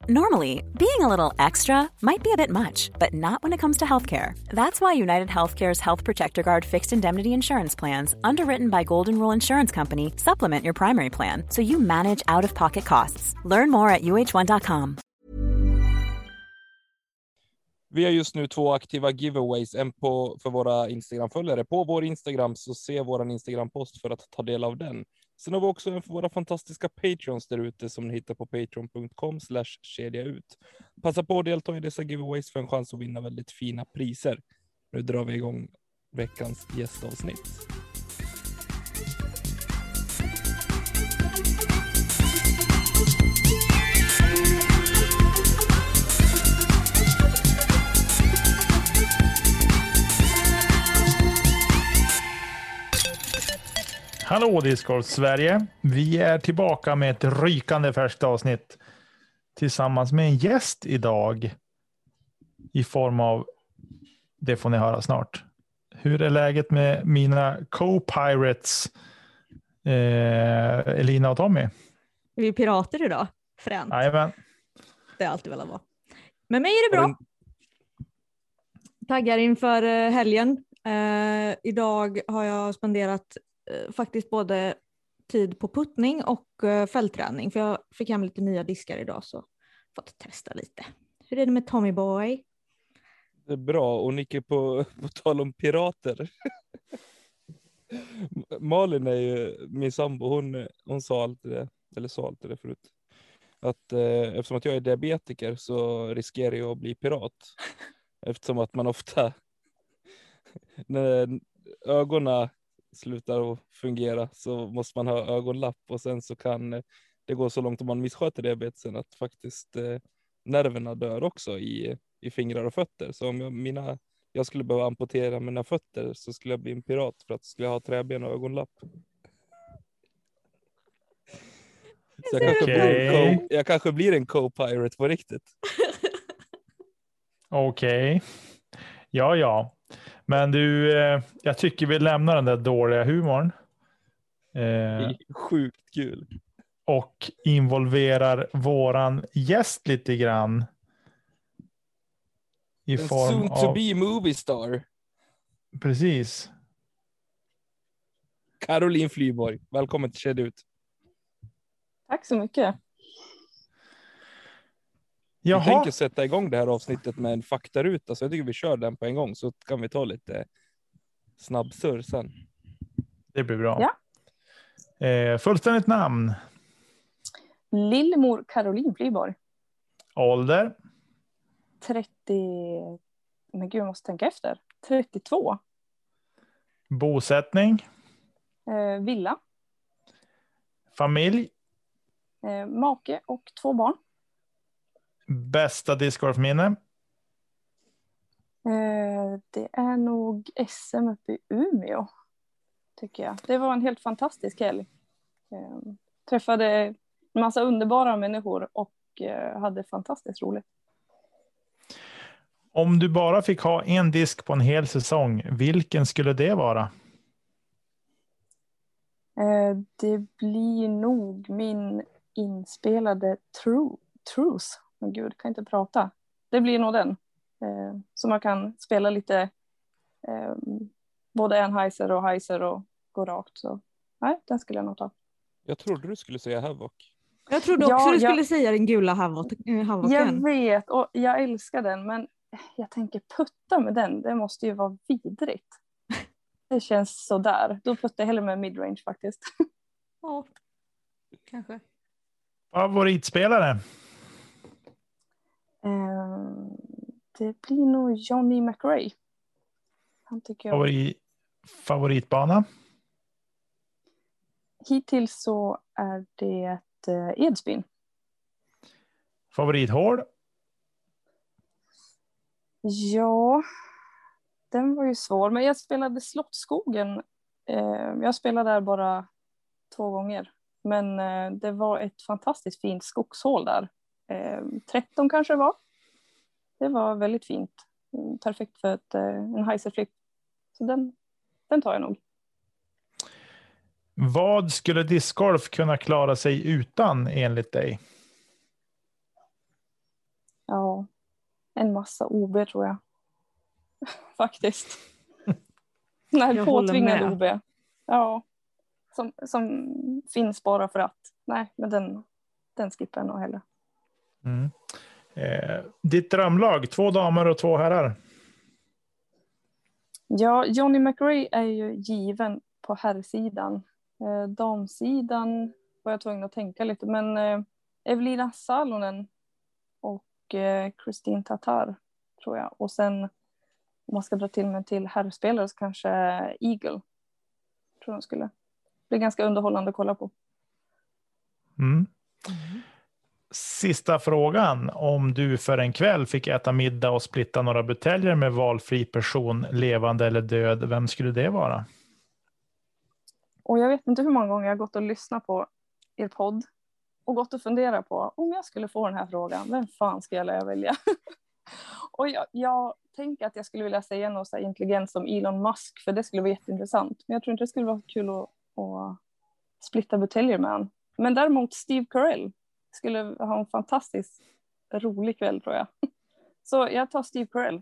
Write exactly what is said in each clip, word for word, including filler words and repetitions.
Normally, being a little extra might be a bit much, but not when it comes to healthcare. That's why United Healthcare's Health Protector Guard fixed indemnity insurance plans, underwritten by Golden Rule Insurance Company, supplement your primary plan so you manage out-of-pocket costs. Learn more at u h one dot com. Vi har just nu två aktiva giveaways, en på, för våra Instagram-följare. På vår Instagram så se vår Instagram-post för att ta del av den. Sen har vi också en för våra fantastiska Patreons där ute som ni hittar på patreon dot com slash kedja ut. Passa på att delta i dessa giveaways för en chans att vinna väldigt fina priser. Nu drar vi igång veckans gästavsnitt. Hallå Discord Sverige. Vi är tillbaka med ett rykande färskt avsnitt tillsammans med en gäst idag i form av, det får ni höra snart. Hur är läget med mina co-pirates eh, Elina och Tommy? Är vi pirater idag? Fränt. Jajamän. Det är alltid velat vara. Men mig är det bra. Taggar inför helgen. Eh, idag har jag spenderat faktiskt både tid på puttning och uh, fältträning, för jag fick hem lite nya diskar idag så fått testa lite. Hur är det med Tommy Boy? Det är bra, och Nicke på, på tal om pirater. Malin är ju min sambo, hon, hon sa alltid det, eller sa alltid det förut. Att eh, eftersom att jag är diabetiker så riskerar jag att bli pirat. Eftersom att man ofta när ögonen slutar att fungera så måste man ha ögonlapp, och sen så kan det gå så långt om man missköter diabetesen att faktiskt eh, nerverna dör också i, i fingrar och fötter. Så om jag, mina, jag skulle behöva amputera mina fötter så skulle jag bli en pirat för att skulle jag ha träben och ögonlapp. Så jag, kanske okay. blir en co, jag kanske blir en co-pirate på riktigt. Okej. Okay. Ja, ja. Men du, eh, jag tycker vi lämnar den där dåliga humorn. Eh, Sjukt kul. Och involverar våran gäst lite grann. I en form soon av... to be movie star. Precis. Caroline Flyborg, välkommen till Kedja ut. Tack så mycket. Jaha. Vi tänker sätta igång det här avsnittet med en faktaruta, så jag tycker vi kör den på en gång, så kan vi ta lite snabbsurr sen. Det blir bra. Ja. Eh, fullständigt namn? Lillemor Caroline Flyborg. Ålder? trettio... Men gud, jag måste tänka efter. trettiotvå. Bosättning? Eh, villa. Familj? Eh, make och två barn. Bästa discgolfminne? Eh, det är nog S M uppe i Umeå, tycker jag. Det var en helt fantastisk helg. Eh, träffade en massa underbara människor och eh, hade fantastiskt roligt. Om du bara fick ha en disk på en hel säsong, vilken skulle det vara? Eh, det blir nog min inspelade True, Truth. Men gud, kan inte prata. Det blir nog den. Eh, så man kan spela lite eh, både Anheuser och Heiser och gå rakt. Så nej, den skulle jag nog ta. Jag trodde du skulle säga Havoc. Jag trodde också ja, du skulle jag, säga den gula Havocen. Jag vet, och jag älskar den. Men jag tänker putta med den. Det måste ju vara vidrigt. Det känns så där. Då puttar jag hellre med midrange faktiskt. Ja, kanske. Favoritspelare? Um, det blir nog Johnny McRae. Han tycker jag. Favorit, favoritbana? Hittills så är det uh, Edsbyn. Favorithål? Ja, den var ju svår. Men jag spelade Slottsskogen. Uh, jag spelade där bara två gånger. Men uh, det var ett fantastiskt fint skogshål där. Uh, tretton kanske det var. Det var väldigt fint. Mm, perfekt för ett, uh, en heiserflip. Så den, den tar jag nog. Vad skulle discgolf kunna klara sig utan enligt dig? en massa O B tror jag. Faktiskt. Nej, Jag håller påtvingad med. O B. Ja. Som, som finns bara för att. Nej, men den, den skippar jag nog hellre. Mm. Eh, ditt drömlag, två damer och två herrar. Ja, Johnny McRae är ju given på herrsidan. Eh, damsidan var jag tvungen att tänka lite. Men eh, Evelina Salonen och eh, Christine Tatar tror jag. Och sen om man ska dra till med till herrspelare så kanske Eagle. Tror jag skulle. Det är ganska underhållande att kolla på. Mm. Sista frågan. Om du för en kväll fick äta middag och splitta några buteljer med valfri person, levande eller död, vem skulle det vara? Och jag vet inte hur många gånger jag har gått och lyssnat på er podd och gått och funderat på om jag skulle få den här frågan, vem fan ska jag välja? Och jag, jag tänker att jag skulle vilja säga något så här intelligent som Elon Musk, för det skulle vara jätteintressant. Men jag tror inte det skulle vara kul att, att splitta buteljer med han. Men däremot Steve Carell skulle ha en fantastiskt rolig kväll tror jag. Så jag tar Steve Carell.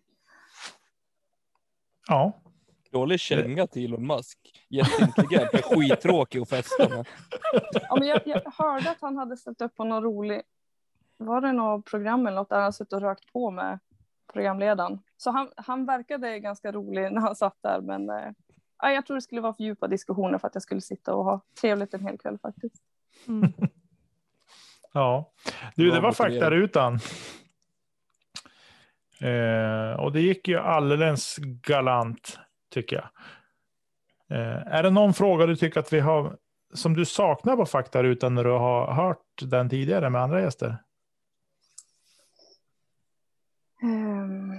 Ja. Dålig känga till Elon Musk. Jätteintelligent, men skittråkig att festa med. Ja, men jag, jag hörde att han hade ställt upp på någon rolig... Var det något program eller något där han suttit och rökt på med programledaren. Så han, han verkade ganska rolig när han satt där. Men eh, jag tror det skulle vara för djupa diskussioner för att jag skulle sitta och ha trevligt en hel kväll faktiskt. Mm. Ja, du, det var faktarutan. Eh, och det gick ju alldeles galant, tycker jag. Eh, är det någon fråga du tycker att vi har som du saknar på faktarutan när du har hört den tidigare med andra gäster? Um,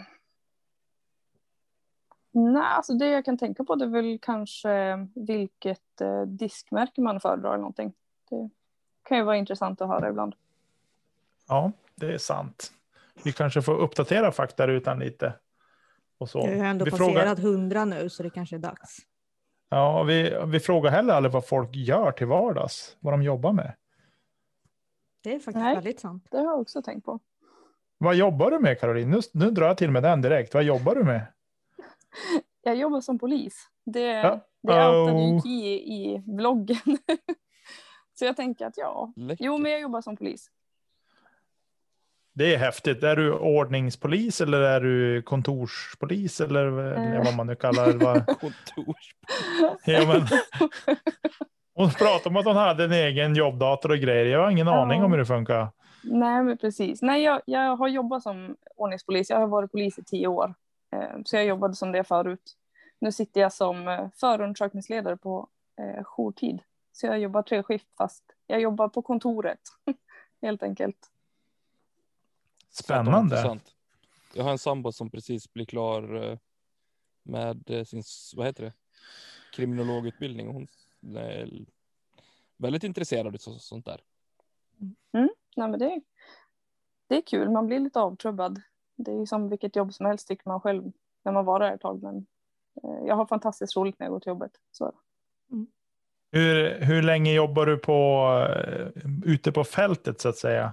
nej, alltså det jag kan tänka på det är väl kanske vilket eh, diskmärke man föredrar eller någonting. Det kan ju vara intressant att höra ibland. Ja, det är sant. Vi kanske får uppdatera faktarutan lite. Och så. Jag har ändå vi passerat frågar... hundra nu så det kanske är dags. Ja, vi, vi frågar heller aldrig vad folk gör till vardags. Vad de jobbar med. Det är faktiskt Nej. väldigt sant. Det har jag också tänkt på. Vad jobbar du med, Caroline? Nu, nu drar jag till med den direkt. Vad jobbar du med? Jag jobbar som polis. Det, Ja. det Oh. outade ju i, i vloggen. Så jag tänker att ja. Läckert. Jo, men jag jobbar som polis. Det är häftigt. Är du ordningspolis eller är du kontorspolis eller, eller vad man nu kallar det? Vad... Kontors. Ja, men... Hon pratade om att hon hade en egen jobbdator och grejer. Jag har ingen Ja. aning om hur det funkar. Nej, men precis. Nej, jag, jag har jobbat som ordningspolis. Jag har varit polis i tio år. Eh, så jag jobbade som det förut. Nu sitter jag som eh, förundersökningsledare på eh, jourtid. Så jag jobbar tre skift fast jag jobbar på kontoret. Helt enkelt. Spännande. Intressant. Jag har en sambo som precis blir klar eh, med eh, sin, vad heter det? Kriminologutbildning. Hon är väldigt intresserad av så, sånt där. Mm. Nej, men det, det är kul. Man blir lite avtrubbad. Det är ju som vilket jobb som helst tycker man själv när man var där ett tag. Men eh, jag har fantastiskt roligt när jag går till jobbet. Så. Mm. Hur, hur länge jobbar du på uh, ute på fältet så att säga?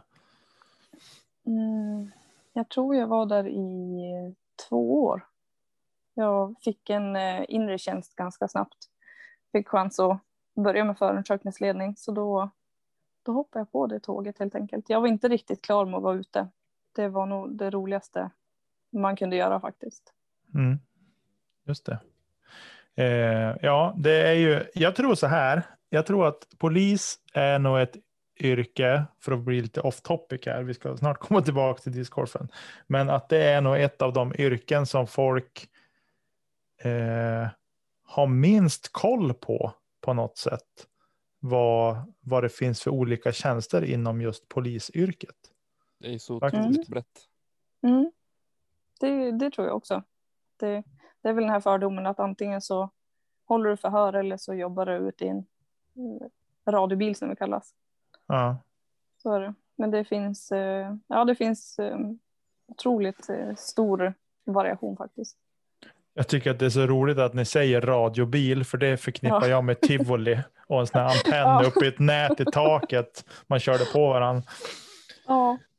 Mm, jag tror jag var där i två år. Jag fick en eh, inre tjänst ganska snabbt. Fick chans att börja med förundersökningsledning. Så då, då hoppade jag på det tåget helt enkelt. Jag var inte riktigt klar med att vara ute. Det var nog det roligaste man kunde göra faktiskt. Mm. Just det. Eh, ja, det är ju, jag tror så här. Jag tror att polis är nog ett yrke, för att bli lite off topic här. Vi ska snart komma tillbaka till discgolfen. Men att det är nog ett av de yrken som folk eh, har minst koll på på något sätt. Vad, vad det finns för olika tjänster inom just polisyrket. Det är så Faktiskt. otroligt brett. Mm. Det, det tror jag också. Det, det är väl den här fördomen att antingen så håller du förhör eller så jobbar du ute i en radiobil som det kallas. Ja. Så är det. Men det finns, ja, det finns otroligt stor variation faktiskt. Jag tycker att det är så roligt att ni säger radiobil, för det förknippar ja. jag med tivoli och en sån här antenn ja. uppe i ett nät i taket. Man körde på varandra. Ja.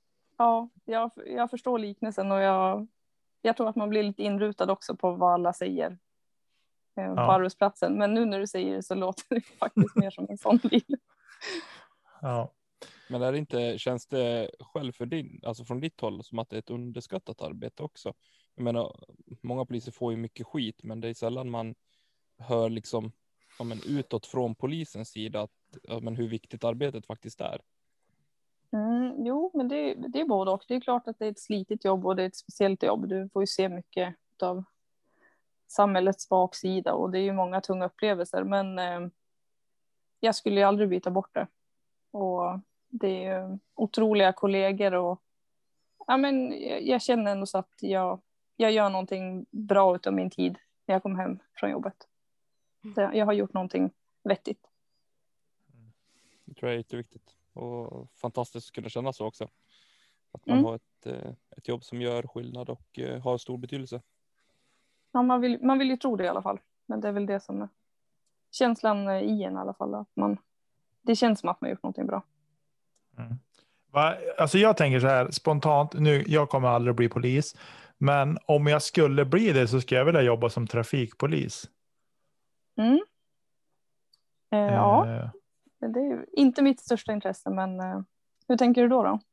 ja, jag, jag förstår liknelsen och jag, jag tror att man blir lite inrutad också på vad alla säger eh, Ja. på arbetsplatsen. Men nu när du säger det så låter det faktiskt mer som en sån bil. Ja. Men är det inte, känns det själv för din, alltså från ditt håll som att det är ett underskattat arbete också? Jag menar, många poliser får ju mycket skit, men det är sällan man hör liksom, ja, men utåt från polisens sida att, ja, men hur viktigt arbetet faktiskt är. Mm, jo, men det, det är både och. Det är klart att det är ett slitigt jobb och det är ett speciellt jobb. Du får ju se mycket av samhällets baksida och det är ju många tunga upplevelser. Men eh, jag skulle ju aldrig byta bort det. Och det är ju otroliga kollegor och ja, men jag, jag känner ändå så att jag, jag gör någonting bra utav min tid när jag kommer hem från jobbet. Det, jag har gjort någonting vettigt. Det tror jag är jätteviktigt. Och fantastiskt att kunna känna så också. Att man Mm. har ett, ett jobb som gör skillnad och har stor betydelse. Ja, man, vill, man vill ju tro det i alla fall. Men det är väl det som är känslan i en i alla fall. Att man, det känns som att man har gjort någonting bra. Mm. Va? Alltså jag tänker så här spontant, nu, jag kommer aldrig att bli polis. Men om jag skulle bli det så skulle jag vilja jobba som trafikpolis. Mm. Eh, Eh, ja, det är ju inte mitt största intresse. Men eh, hur tänker du då då?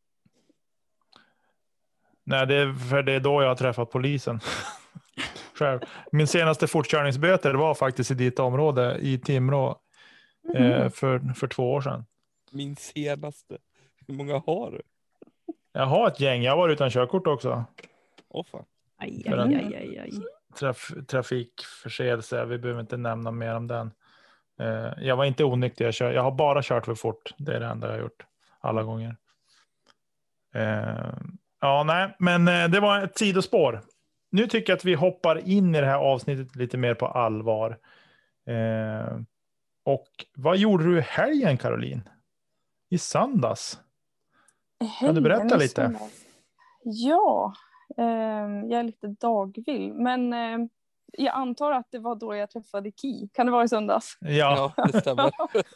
Nej, det är för det är då jag har träffat polisen. Själv. Min senaste fortkörningsböter var faktiskt i ditt område i Timrå Mm. eh, för, för två år sedan. Min senaste. Hur många har du? Jag har ett gäng. Jag var utan körkort också. Åh fan. Aj, För aj, att- aj, aj, aj. Traf, trafikförseelse. Vi behöver inte nämna mer om den. Eh, jag var inte onykter. Jag, kör, jag har bara kört för fort. Det är det enda jag har gjort alla gånger. Eh, ja, nej, men eh, det var ett sidospår. Nu tycker jag att vi hoppar in i det här avsnittet lite mer på allvar. Eh, och vad gjorde du i helgen, Caroline? I söndags? Kan du berätta Helgen i lite? söndags. Ja, eh, jag är lite dagvill. Men eh, jag antar att det var då jag träffade Ki. Kan det vara i söndags? Ja. Ja, det stämmer.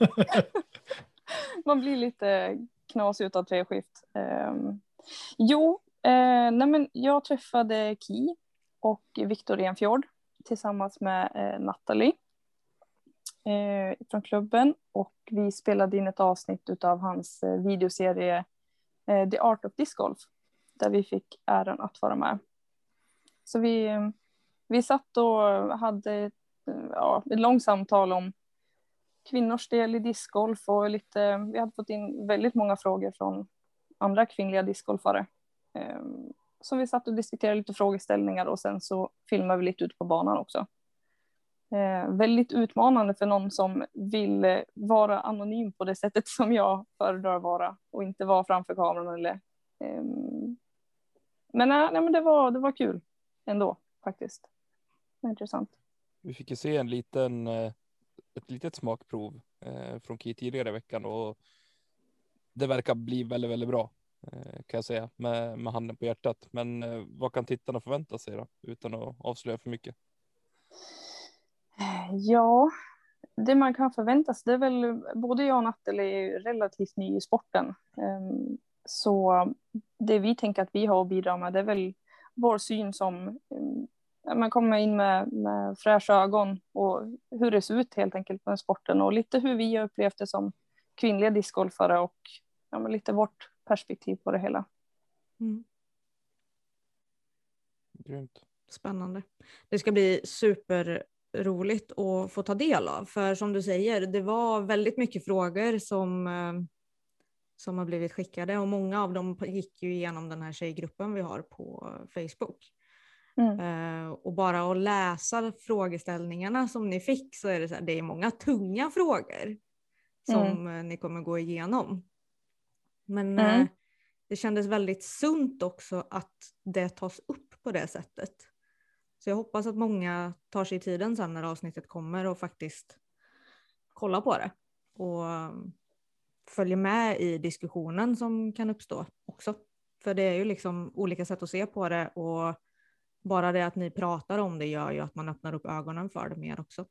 Man blir lite knasig utav treskift. Eh, jo, eh, nej men jag träffade Ki och Viktor Renfjord tillsammans med eh, Natalie eh, från klubben. Och vi spelade in ett avsnitt utav hans eh, videoserie eh, The Art of Disc Golf. Där vi fick äran att vara med. Så vi, vi satt och hade ja, ett långt samtal om kvinnors del i discgolf och lite, vi hade fått in väldigt många frågor från andra kvinnliga discgolfare. Så vi satt och diskuterade lite frågeställningar och sen så filmade vi lite ut på banan också. Eh, väldigt utmanande för någon som vill vara anonym på det sättet som jag föredrar vara och inte vara framför kameran eller eh, men, nej, nej, men det var, det var kul ändå faktiskt. Det var intressant. Vi fick ju se en liten, ett litet smakprov från Ki tidigare i veckan och det verkar bli väldigt, väldigt bra kan jag säga med, med handen på hjärtat. Men vad kan tittarna förvänta sig då utan att avslöja för mycket? Ja, det man kan förvänta sig, det är väl både jag och Natalie är relativt ny i sporten. Så det vi tänker att vi har att bidra med, det är väl vår syn som man kommer in med, med fräscha ögon och hur det ser ut helt enkelt på den sporten och lite hur vi har upplevt det som kvinnliga discgolfare och ja, men lite vårt perspektiv på det hela. Mm. Grymt. Spännande. Det ska bli superroligt att få ta del av. För som du säger, det var väldigt mycket frågor som, som har blivit skickade. Och många av dem gick ju igenom den här tjejgruppen vi har på Facebook. Mm. Uh, och bara att läsa frågeställningarna som ni fick så är det så här, det är många tunga frågor som mm. ni kommer gå igenom. Men mm. uh, det kändes väldigt sunt också att det tas upp på det sättet. Så jag hoppas att många tar sig tiden sen när avsnittet kommer och faktiskt kollar på det. Och följer med i diskussionen som kan uppstå också. För det är ju liksom olika sätt att se på det. Och bara det att ni pratar om det gör ju att man öppnar upp ögonen för det mer också.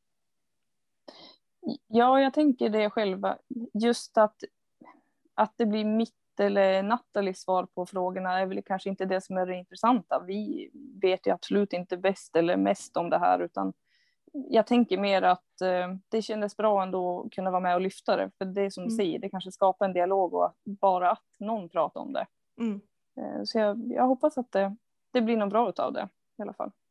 Ja, jag tänker det själva. Just att, att det blir mitt eller Nathalies svar på frågorna är väl kanske inte det som är det intressanta. Vi vet ju absolut inte bäst eller mest om det här, utan jag tänker mer att eh, det kändes bra ändå att kunna vara med och lyfta det. För det är som du Mm. säger, det kanske skapar en dialog och bara att någon pratar om det. Mm. Eh, så jag, jag hoppas att det, det blir något bra utav det i alla fall.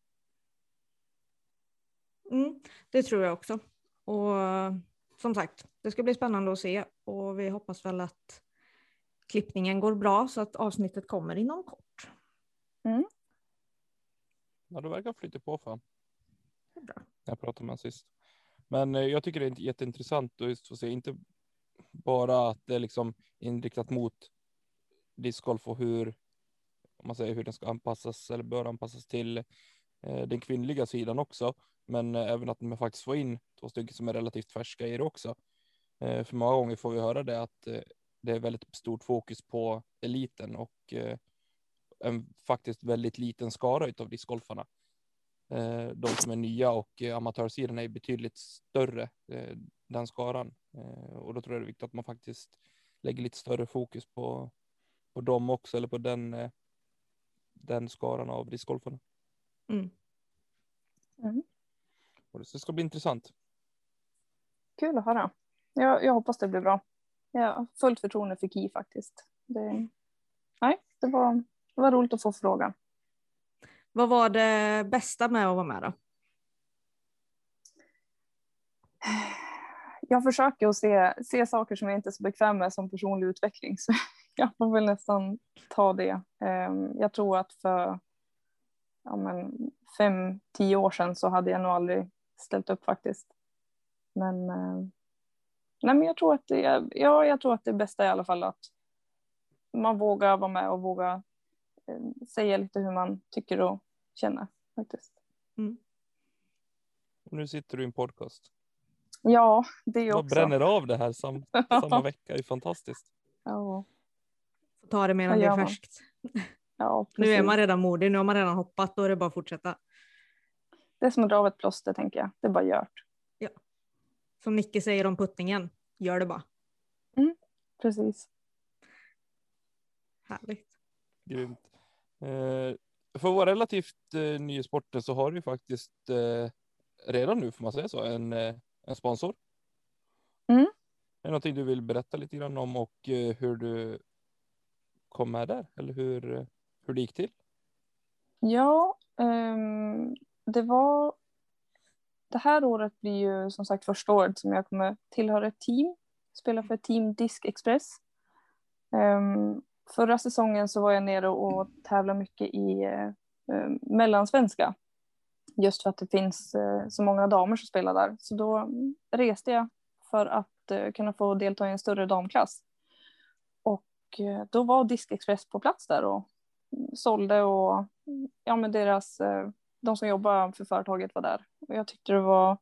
Mm, det tror jag också. Och som sagt, det ska bli spännande att se. Och vi hoppas väl att klippningen går bra så att avsnittet kommer inom kort. Mm. Ja, det verkar flytta på fan. Det är bra. Jag pratade med honom sist. Men eh, jag tycker det är jätteintressant att just få se, inte bara att det är liksom inriktat mot discgolf och hur, om man säger hur den ska anpassas eller bör anpassas till eh, den kvinnliga sidan också. Men eh, även att man faktiskt får in två stycken som är relativt färska i det också. Eh, för många gånger får vi höra det att eh, det är väldigt stort fokus på eliten och eh, en faktiskt väldigt liten skara utav discgolfarna. Eh, de som är nya och eh, amatörsidan är betydligt större, eh, den skaran. Eh, och då tror jag det är viktigt att man faktiskt lägger lite större fokus på, på dem också, eller på den, eh, den skaran av discgolfarna. Mm. Mm. Och det ska bli intressant. Kul att höra. Jag, jag hoppas det blir bra. Jag har fullt förtroende för Ki faktiskt. Det, nej, det var, det var roligt att få frågan. Vad var det bästa med att vara med då? Jag försöker att se, se saker som jag inte är så bekväm med som personlig utveckling. Så jag får väl nästan ta det. Jag tror att för ja men, fem, tio år sedan så hade jag nog aldrig ställt upp faktiskt. Men, nej, men jag tror att det, ja, jag tror att det bästa är i alla fall att man vågar vara med och våga säga lite hur man tycker och känner faktiskt. Mm. Och nu sitter du i en podcast. Ja, det är ju Jag också. bränner av det här sam, samma vecka. Det är fantastiskt. Ja. Ta det medan Vad det är gör man? färskt. Ja, Nu är precis. man redan modig, nu har man redan hoppat, då är det bara att fortsätta. Det är som att dra av ett plåster, tänker jag. Det är bara gjort. Ja. Som Nicke säger om puttningen, gör det bara. Mm, precis. Härligt. Grymt. Eh, för att vara relativt eh, ny i sporten så har du ju faktiskt eh, redan nu, får man säga så, en, eh, en sponsor. Mm. Är det någonting du vill berätta lite grann om och eh, hur du kom med där? Eller hur, eh, hur det gick till? Ja, um, det var... Det här året blir ju som sagt första året som jag kommer tillhöra ett team. Spela för Team Disc Express. Um, förra säsongen så var jag nere och tävlade mycket i uh, mellansvenska. Just för att det finns uh, så många damer som spelar där. Så då reste jag för att uh, kunna få delta i en större damklass. Och uh, då var Disc Express på plats där och sålde och ja, men deras, uh, de som jobbar för företaget var där. Och jag tyckte det var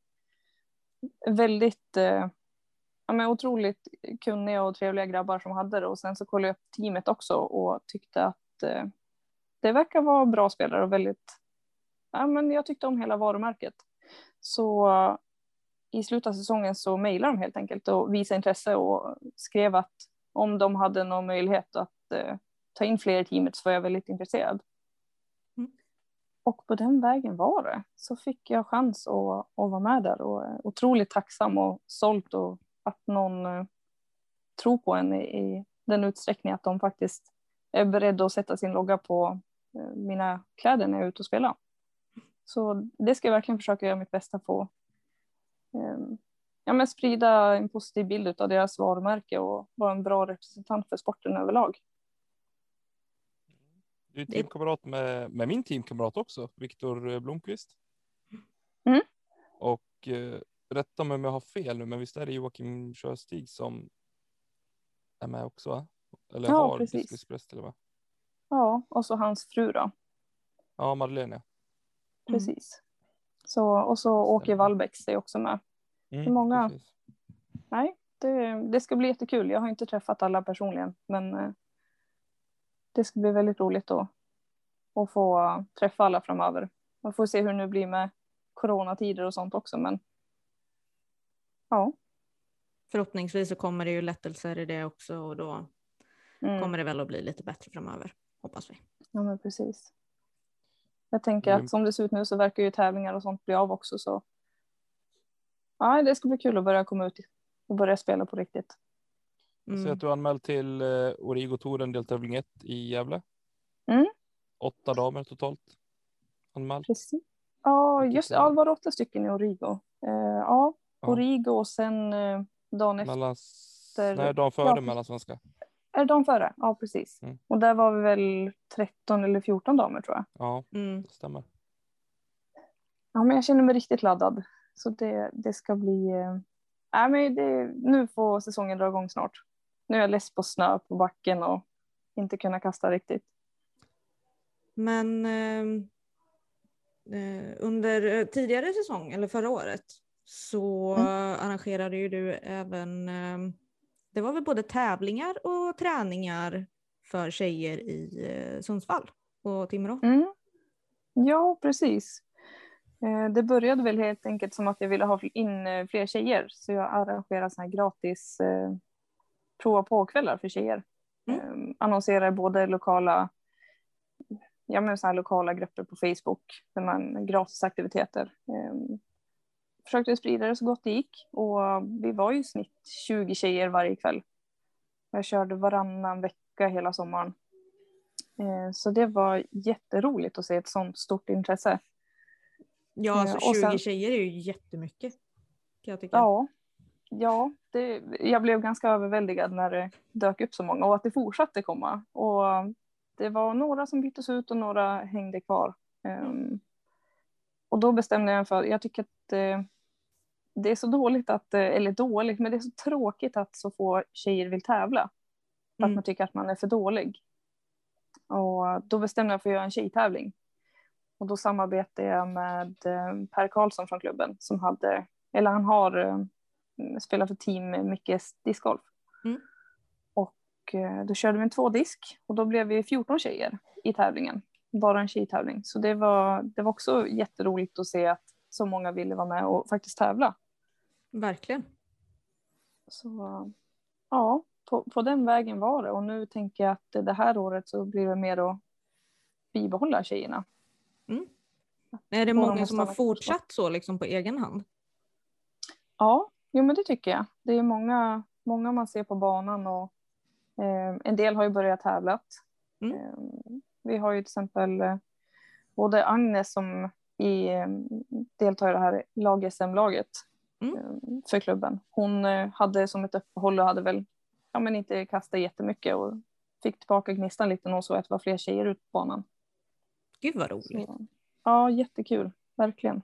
väldigt uh, ja, men otroligt kunniga och trevliga grabbar som hade det. Och sen så kollade jag upp teamet också och tyckte att uh, det verkar vara bra spelare och väldigt, ja, men jag tyckte om hela varumärket. Så uh, i slutet av säsongen så mejlade de helt enkelt och visade intresse och skrev att om de hade någon möjlighet att uh, ta in fler i teamet så var jag väldigt intresserad. Mm. Och på den vägen var det. Så fick jag chans att, att vara med där och är otroligt tacksam och sålt och att någon uh, tror på en i, i den utsträckning att de faktiskt är beredda att sätta sin logga på uh, mina kläder när jag är ute och spelar. Så det ska jag verkligen försöka göra mitt bästa på. Um, ja, men sprida en positiv bild av deras varumärke och vara en bra representant för sporten överlag. Du är teamkamrat med, med min teamkamrat också, Viktor Blomqvist. Mm. Och eh, rätta mig om jag har fel nu, men visst är det Joakim Sjöstig som är med också, va? Eller Ja, har precis. Disc Express till och med. Ja, och så hans fru då. Ja, Madeleine, ja. Precis. Så, och så Åke Wallbäcks är också med. Mm, Hur många? precis. Nej, det, det ska bli jättekul. Jag har inte träffat alla personligen, men eh, det ska bli väldigt roligt att, att få uh, träffa alla framöver. Man får se hur det nu blir med coronatider och sånt också, men ja. Förhoppningsvis så kommer det ju lättelser i det också och då Mm. kommer det väl att bli lite bättre framöver, hoppas vi. Ja, men precis. Jag tänker Mm. att som det ser ut nu så verkar ju tävlingar och sånt bli av också. Så ja, det ska bli kul att börja komma ut och börja spela på riktigt. Jag ser Mm. att du har anmält till uh, Origo-touren deltävling ett i Gävle. Mm. Åtta damer totalt anmält. Precis. Ja, Vilket just är- ja, det var åtta stycken i Origo. Uh, ja, Ja. Origo och sen uh, dagen efter. Mellan... Nej, dagen före Ja. mellansvenska. Är det dagen före? Ja, precis. Mm. Och där var vi väl tretton eller fjorton damer tror jag. Ja, Mm. det stämmer. Ja, men jag känner mig riktigt laddad. Så det, det ska bli... Uh... Nej, men det, nu får säsongen dra igång snart. Nu är jag less på snö på backen och inte kunna kasta riktigt. Men eh, eh, under tidigare säsong, eller förra året, så Mm. arrangerade ju du även, eh, det var väl både tävlingar och träningar för tjejer i eh, Sundsvall och Timrå. Mm. Ja, precis. Eh, det började väl helt enkelt som att jag ville ha in eh, fler tjejer. Så jag arrangerade såna här gratis eh, prova på-kvällar för tjejer. Mm. Eh, annonserade både lokala, ja, men så här lokala grupper på Facebook. Där man gratis aktiviteter. Eh, försökte sprida det så gott det gick. Och vi var ju i snitt tjugo tjejer varje kväll. Jag körde varannan vecka hela sommaren. Eh, så det var jätteroligt att se ett sånt stort intresse. Ja, alltså Eh, och tjugo sen- tjejer är ju jättemycket, kan jag tycka. Ja, ja det, jag blev ganska överväldigad när det dök upp så många och att det fortsatte komma. Och det var några som byttes ut och några hängde kvar. Um, och då bestämde jag mig för, jag tycker att uh, det är så dåligt att, uh, eller dåligt, men det är så tråkigt att så få tjejer vill tävla. För Mm. att man tycker att man är för dålig. Och då bestämde jag för att göra en tjejtävling. Och då samarbetade jag med uh, Per Karlsson från klubben som hade, eller han har uh, spelat för team Mickes discgolf. Mm. Och uh, då körde vi en tvådisk och då blev vi fjorton tjejer i tävlingen. Bara en tjejtävling. Så det var, det var också jätteroligt att se att så många ville vara med och faktiskt tävla. Verkligen. Så ja, på, på den vägen var det. Och nu tänker jag att det här året så blir det mer att bibehålla tjejerna. Mm. Är det Få dem många att som har stanna kvar. fortsatt så liksom på egen hand? Ja, jo, men det tycker jag. Det är många, många man ser på banan och eh, en del har ju börjat tävlat. Mm. Eh, vi har ju till exempel eh, både Agnes som i, eh, deltar i det här lag-S M-laget Mm. eh, för klubben. Hon eh, hade som ett uppehåll och hade väl ja, men inte kastat jättemycket och fick tillbaka gnistan lite och så att det var fler tjejer ut på banan. Gud vad roligt. Så, ja, jättekul. Verkligen.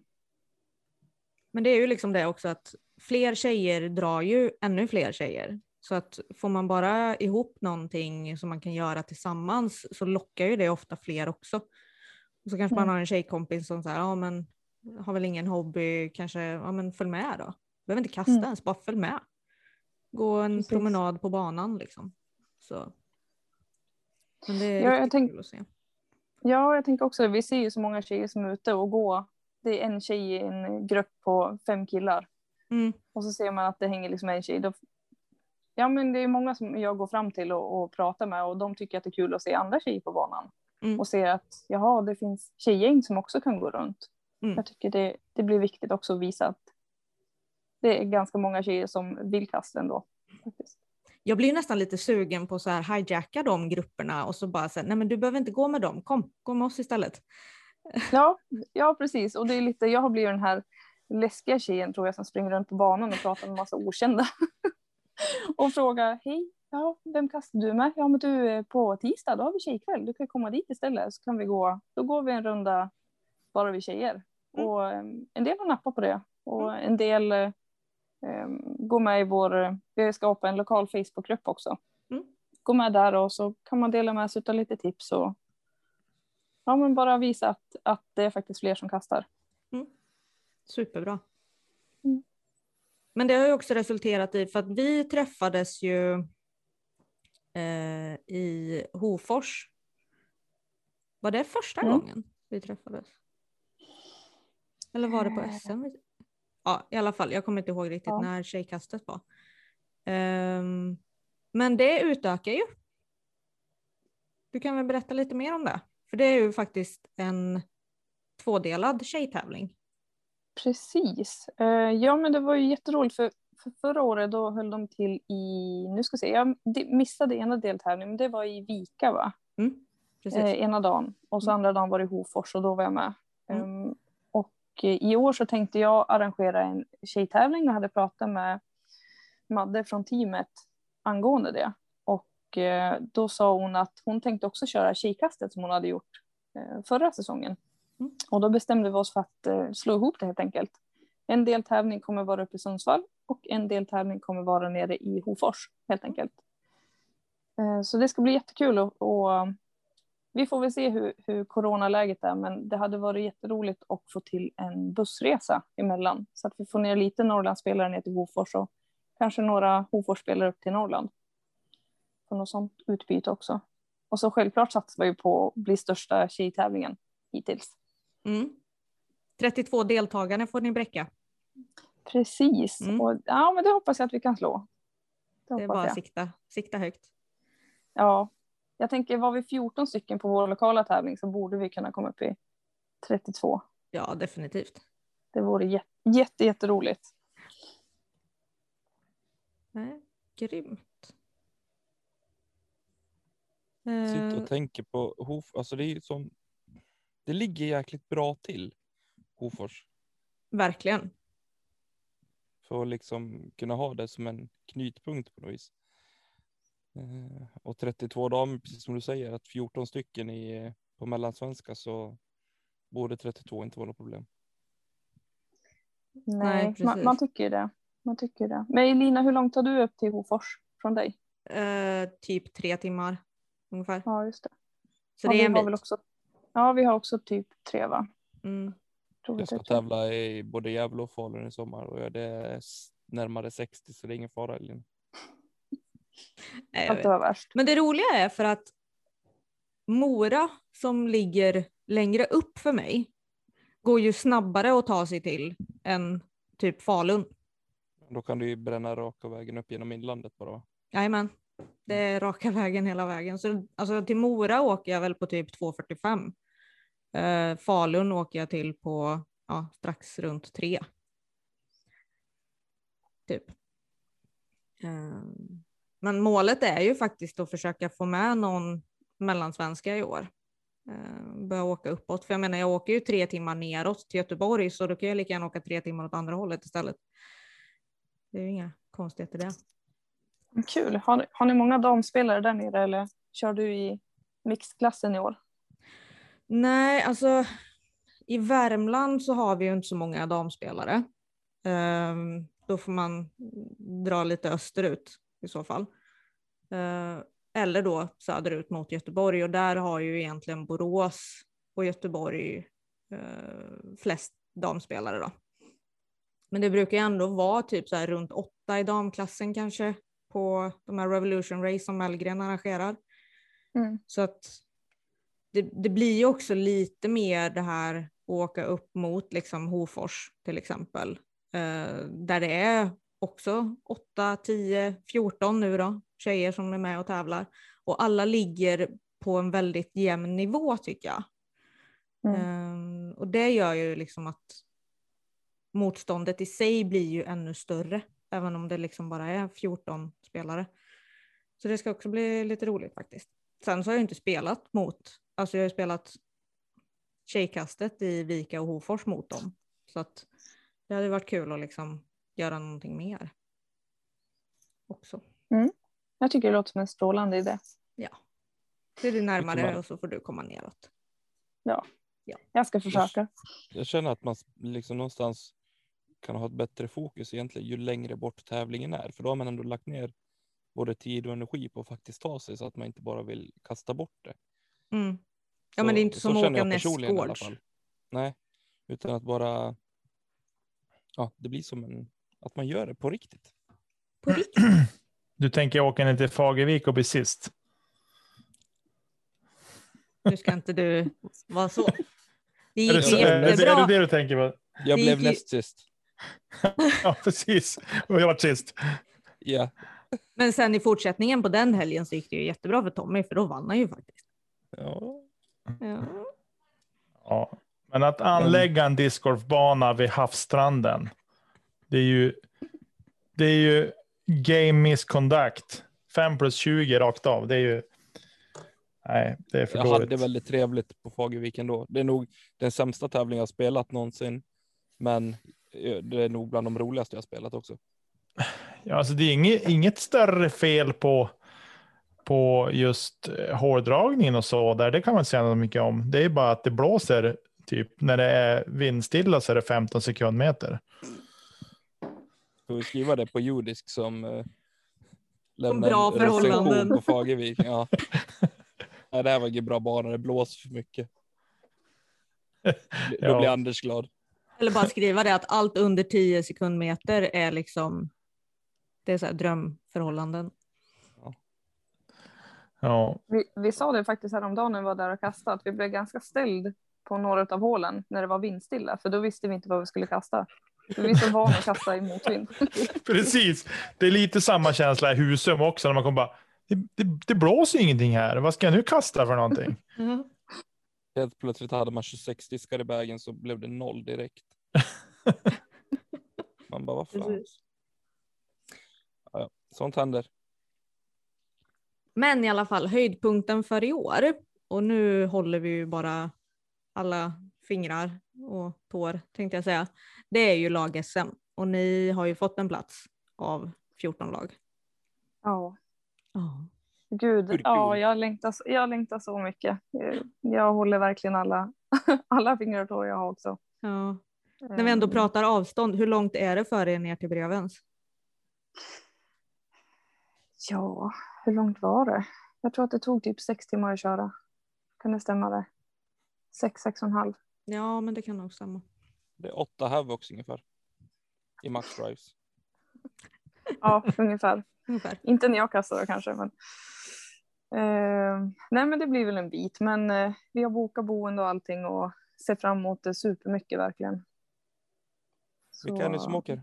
Men det är ju liksom det också att fler tjejer drar ju ännu fler tjejer. Så att får man bara ihop någonting som man kan göra tillsammans så lockar ju det ofta fler också. Och så kanske Mm. man har en tjejkompis som säger, ja men har väl ingen hobby, kanske, ja men följ med då. Behöver inte kasta Mm. ens, bara följ med. Gå en Precis. promenad på banan liksom. Så. Men det är Ja, jag riktigt tänk- kul att se. Ja, jag tänker också, vi ser ju så många tjejer som är ute och går. Det är en tjej i en grupp på fem killar. Mm. Och så ser man att det hänger liksom en tjej. Då, ja, men det är många som jag går fram till och, och pratar med. Och de tycker att det är kul att se andra tjejer på banan. Mm. Och se att jaha, det finns tjejgäng som också kan gå runt. Mm. Jag tycker det, det blir viktigt också att visa att det är ganska många tjejer som vill kasta ändå. Faktiskt. Jag blir nästan lite sugen på så här hijacka de grupperna och så bara säga, nej men du behöver inte gå med dem, kom, gå med oss istället. Ja, ja, precis. Och det är lite, jag har blivit den här läskiga tjejen tror jag som springer runt på banan och pratar med en massa okända. Och frågar, hej, ja, vem kastar du med? Ja, men du, på tisdag då har vi tjejkväll, du kan komma dit istället så kan vi gå, då går vi en runda bara vi tjejer. Mm. Och um, en del har nappat på det och en del um, går med i vår, vi ska skapa en lokal Facebookgrupp också. Mm. Gå med där och så kan man dela med sig av lite tips och ja, men bara visa att, att det är faktiskt fler som kastar. Superbra. Mm. Men det har ju också resulterat i, för att vi träffades ju eh, i Hofors. Var det första Mm. gången vi träffades? Eller var det på S M? Ja, i alla fall. Jag kommer inte ihåg riktigt Ja. när tjejkastet var. Um, men det utökar ju. Du kan väl berätta lite mer om det? För det är ju faktiskt en tvådelad tjejtävling. Precis. Uh, ja, men det var ju jätteroligt för, för förra året då höll de till i, nu ska jag se, jag missade ena deltävlingen, men det var i Vika va? Mm, precis. Uh, ena dagen och så andra dagen var det i Hofors och då var jag med. Mm. Um, och uh, i år så tänkte jag arrangera en tjejtävling och hade pratat med Madde från teamet angående det. Och uh, då sa hon att hon tänkte också köra tjejkastet som hon hade gjort uh, förra säsongen. Mm. Och då bestämde vi oss för att uh, slå ihop det helt enkelt. En deltävling kommer vara uppe i Sundsvall och en deltävling kommer vara nere i Hofors helt enkelt. Uh, så det ska bli jättekul och, och uh, vi får väl se hur, hur coronaläget är, men det hade varit jätteroligt att få till en bussresa emellan så att vi får ner lite Norrlandsspelare ner till Hofors och kanske några Hofors-spelare upp till Norrland. För något sånt utbyte också. Och så självklart satsar vi på att bli största tjejtävlingen hittills. Mm. trettiotvå deltagare får ni bräcka. Precis. Mm. Och, ja, men det hoppas jag att vi kan slå. Det, det är bara att sikta, sikta högt. Ja, jag tänker var vi fjorton stycken på vår lokala tävling så borde vi kunna komma upp i trettiotvå. Ja, definitivt. Det vore jätte, jätte, jätteroligt. Nej, grymt. Sitter och tänker på Hof, alltså det är ju som det ligger jäkligt bra till Hofors. Verkligen. För att liksom kunna ha det som en knytpunkt på något vis. Eh, och trettiotvå damer, precis som du säger, att fjorton stycken i, på mellansvenska så borde trettiotvå inte vara något problem. Nej, Nej man, man tycker det. Man tycker det. Men Elina, hur långt tar du upp till Hofors från dig? Uh, typ tre timmar ungefär. Ja, just det. Så ja, det är en bit. Väl också, ja, vi har också typ tre va? Mm. Jag ska tävla i både Gävle och Falun i sommar och det är närmare sextio så det är ingen fara. Eller? Nej, det var värst. Men det roliga är för att Mora som ligger längre upp för mig går ju snabbare att ta sig till än typ Falun. Då kan du ju bränna raka vägen upp genom inlandet bara. Jajamän, det är raka vägen hela vägen. Så alltså, till Mora åker jag väl på typ två fyrtiofem. Uh, Falun åker jag till på ja, strax runt tre. Typ. Uh, men målet är ju faktiskt att försöka få med någon mellansvenska i år. Uh, börja åka uppåt. För jag menar, jag åker ju tre timmar neråt till Göteborg så då kan jag lika gärna åka tre timmar åt andra hållet istället. Det är ju inga konstigheter det. Kul. Har, har ni många damspelare där nere eller kör du i mixklassen i år? Nej, alltså i Värmland så har vi ju inte så många damspelare. Um, då får man dra lite österut i så fall. Uh, eller då söderut mot Göteborg och där har ju egentligen Borås och Göteborg uh, flest damspelare då. Men det brukar ju ändå vara typ så här runt åtta i damklassen kanske på de här Revolution Race som Mellgren arrangerar. Mm. Så att det, det blir ju också lite mer det här att åka upp mot liksom Hofors till exempel. Eh, där det är också åtta, tio, fjorton nu då tjejer som är med och tävlar. Och alla ligger på en väldigt jämn nivå tycker jag. Mm. Eh, och det gör ju liksom att motståndet i sig blir ju ännu större. Även om det liksom bara är fjorton spelare. Så det ska också bli lite roligt faktiskt. Sen så har jag inte spelat mot, alltså jag har spelat tjejkastet i Vika och Hofors mot dem. Så att det hade varit kul att liksom göra någonting mer. Också. Mm. Jag tycker det låter som en strålande idé. Ja. Så är du närmare och så får du komma neråt. Ja, ja. Jag ska försöka. Jag, jag känner att man liksom någonstans kan ha ett bättre fokus egentligen ju längre bort tävlingen är. För då har man ändå lagt ner både tid och energi på att faktiskt ta sig så att man inte bara vill kasta bort det. Mm. Ja, så, men det är inte som att åka nästgårds. Nej, utan att bara ja, det blir som en att man gör det på riktigt. På riktigt? Du tänker åka ner till Fagervik och bli sist? Nu ska inte du vara så. Det gick är, det så jättebra. är, det, är det det du tänker på? Jag det blev ju... näst sist. Ja, precis. Och jag var sist. Ja. Men sen i fortsättningen på den helgen så gick det ju jättebra för Tommy, för då vann han ju faktiskt. Ja. Ja. Ja. Men att anlägga en discgolfbana vid havsstranden, det är ju, det är ju game misconduct. fem plus tjugo rakt av. Det är ju, nej, det är för Jag dåligt. hade väldigt trevligt på Fagervik ändå. Det är nog den sämsta tävling jag spelat någonsin. Men det är nog bland de roligaste jag spelat också. Ja, alltså det är inget, inget större fel på, på just hårdragningen och så där. Det kan man inte säga något mycket om. Det är bara att det blåser typ när det är vindstilla så är det femton sekundmeter. Får vi skriva det på judisk som eh, lämnar Bra en recension förhållanden. på Fagervik. Ja. Nej, det här var ingen bra bana. Det blåser för mycket. Då Ja. blir Anders glad. Eller bara skriva det att allt under tio sekundmeter är liksom, det är så här drömförhållanden. Ja. Vi, vi sa det faktiskt häromdagen när vi var där och kastade, att vi blev ganska ställd på några av hålen när det var vindstilla, för då visste vi inte vad vi skulle kasta. För vi är så vana att kasta i motvind. Precis. Det är lite samma känsla i Husum också när man kommer bara, det, det, det blåser ingenting här. Vad ska jag nu kasta för någonting? Mm. Helt plötsligt hade man tjugosex diskar i vägen så blev det noll direkt. Man bara, vad fan? Precis. Ja, ja. Sånt händer. Men i alla fall höjdpunkten för i år, och nu håller vi ju bara alla fingrar och tår tänkte jag säga, det är ju lag-S M och ni har ju fått en plats av fjorton lag. Ja. Oh. Gud, ja, jag längtar, jag längtar så mycket. Jag håller verkligen alla, alla fingrar och tår jag har också. Ja. När vi ändå pratar avstånd, hur långt är det för er ner till Brevens? Ja, hur långt var det? Jag tror att det tog typ sex timmar att köra. Kan det stämma det? Sex, sex och en halv. Ja, men det kan nog stämma. Det är åtta Havocs ungefär. I max drives. Ja, ungefär. Ungefär. Inte när jag kastar kanske. Men... Uh, nej, men det blir väl en bit. Men uh, vi har bokat boende och allting och ser fram emot det supermycket verkligen. Så... Vilka är ni som åker?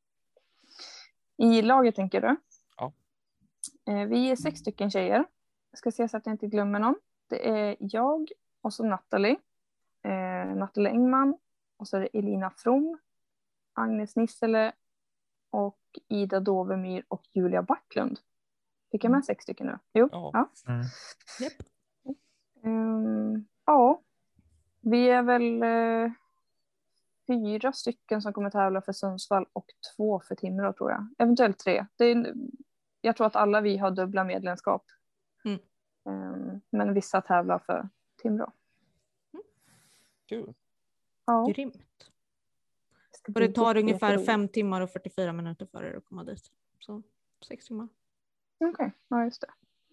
I laget tänker du? Ja. Uh, vi är sex stycken tjejer. Jag ska se så att jag inte glömmer någon. Det är jag och så Natalie. Uh, Natalie Engman. Och så är det Elina From. Agnes Nissele. Och Ida Dovemyr och Julia Backlund. Fick jag med sex stycken nu? Jo. Ja. Ja. Mm. Yep. Um, ja. Vi är väl uh, fyra stycken som kommer tävla för Sundsvall och två för Timrå tror jag. Eventuellt tre. Det är, jag tror att alla vi har dubbla medlemskap. Mm. Um, men vissa tävlar för Timrå. Mm. Kul. Ja. Grymt. Och det tar ungefär fem timmar och fyrtiofyra minuter för er att komma dit. Så sex timmar. Okej, okay. Ja just det.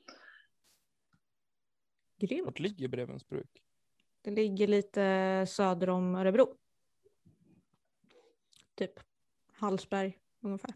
Grymt. Vart ligger Brevensbruk? Det ligger lite söder om Örebro. Typ Hallsberg ungefär.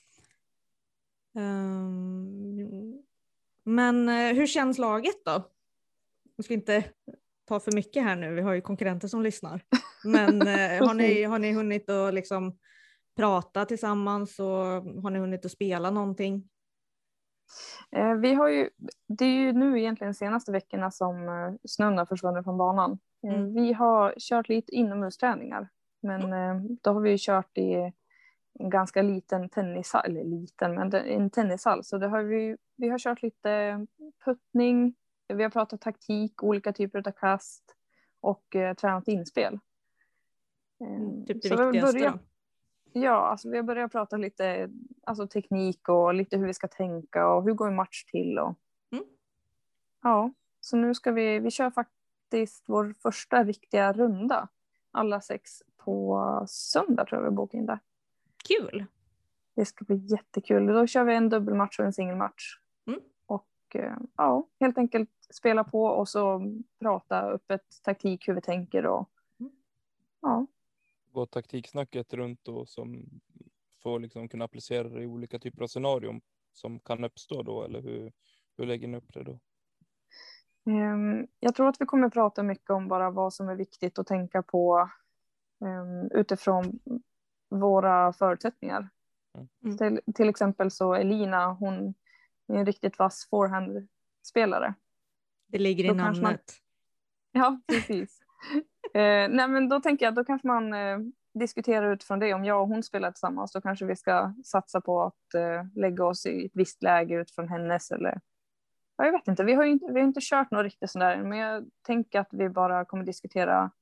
Um, men hur känns laget då? Jag ska inte ta för mycket här nu. Vi har ju konkurrenter som lyssnar. Men eh, har, ni, har ni hunnit att liksom prata tillsammans och har ni hunnit att spela någonting? Eh, vi har ju, det är ju nu egentligen de senaste veckorna som eh, snön har försvunnit från banan. Eh, Mm. Vi har kört lite inomhusträningar. Men eh, då har vi ju kört i en ganska liten tennishall, eller liten, men en tennishall. Så det har vi, vi har kört lite puttning, vi har pratat taktik, olika typer av kast och eh, tränat inspel. Mm, typ det så viktigaste vi börjar, då? Ja, alltså vi har börjat prata lite alltså teknik och lite hur vi ska tänka och hur går en match till. Och... Mm. Ja, så nu ska vi, vi kör faktiskt vår första riktiga runda. Alla sex på söndag tror jag vi bokar in där. Kul! Det ska bli jättekul. Då kör vi en dubbelmatch och en singelmatch. Mm. Och ja, helt enkelt spela på och så prata upp ett taktik hur vi tänker. Och, mm. ja. Gå taktiksnacket runt och som får liksom kunna applicera det i olika typer av scenarion som kan uppstå då, eller hur, hur lägger ni upp det då? Um, jag tror att vi kommer prata mycket om bara vad som är viktigt att tänka på um, utifrån våra förutsättningar. Mm. Till, till exempel så Elina, hon är en riktigt vass forehand-spelare. Det ligger i Då kanske namnet. Man... Ja, precis. eh, nej, men då tänker jag, då kanske man eh, diskuterar utifrån det. Om jag och hon spelar tillsammans, då kanske vi ska satsa på att eh, lägga oss i ett visst läge utifrån hennes. Eller... Ja, jag vet inte, vi har ju inte, vi har inte kört något riktigt sådär. Men jag tänker att vi bara kommer diskutera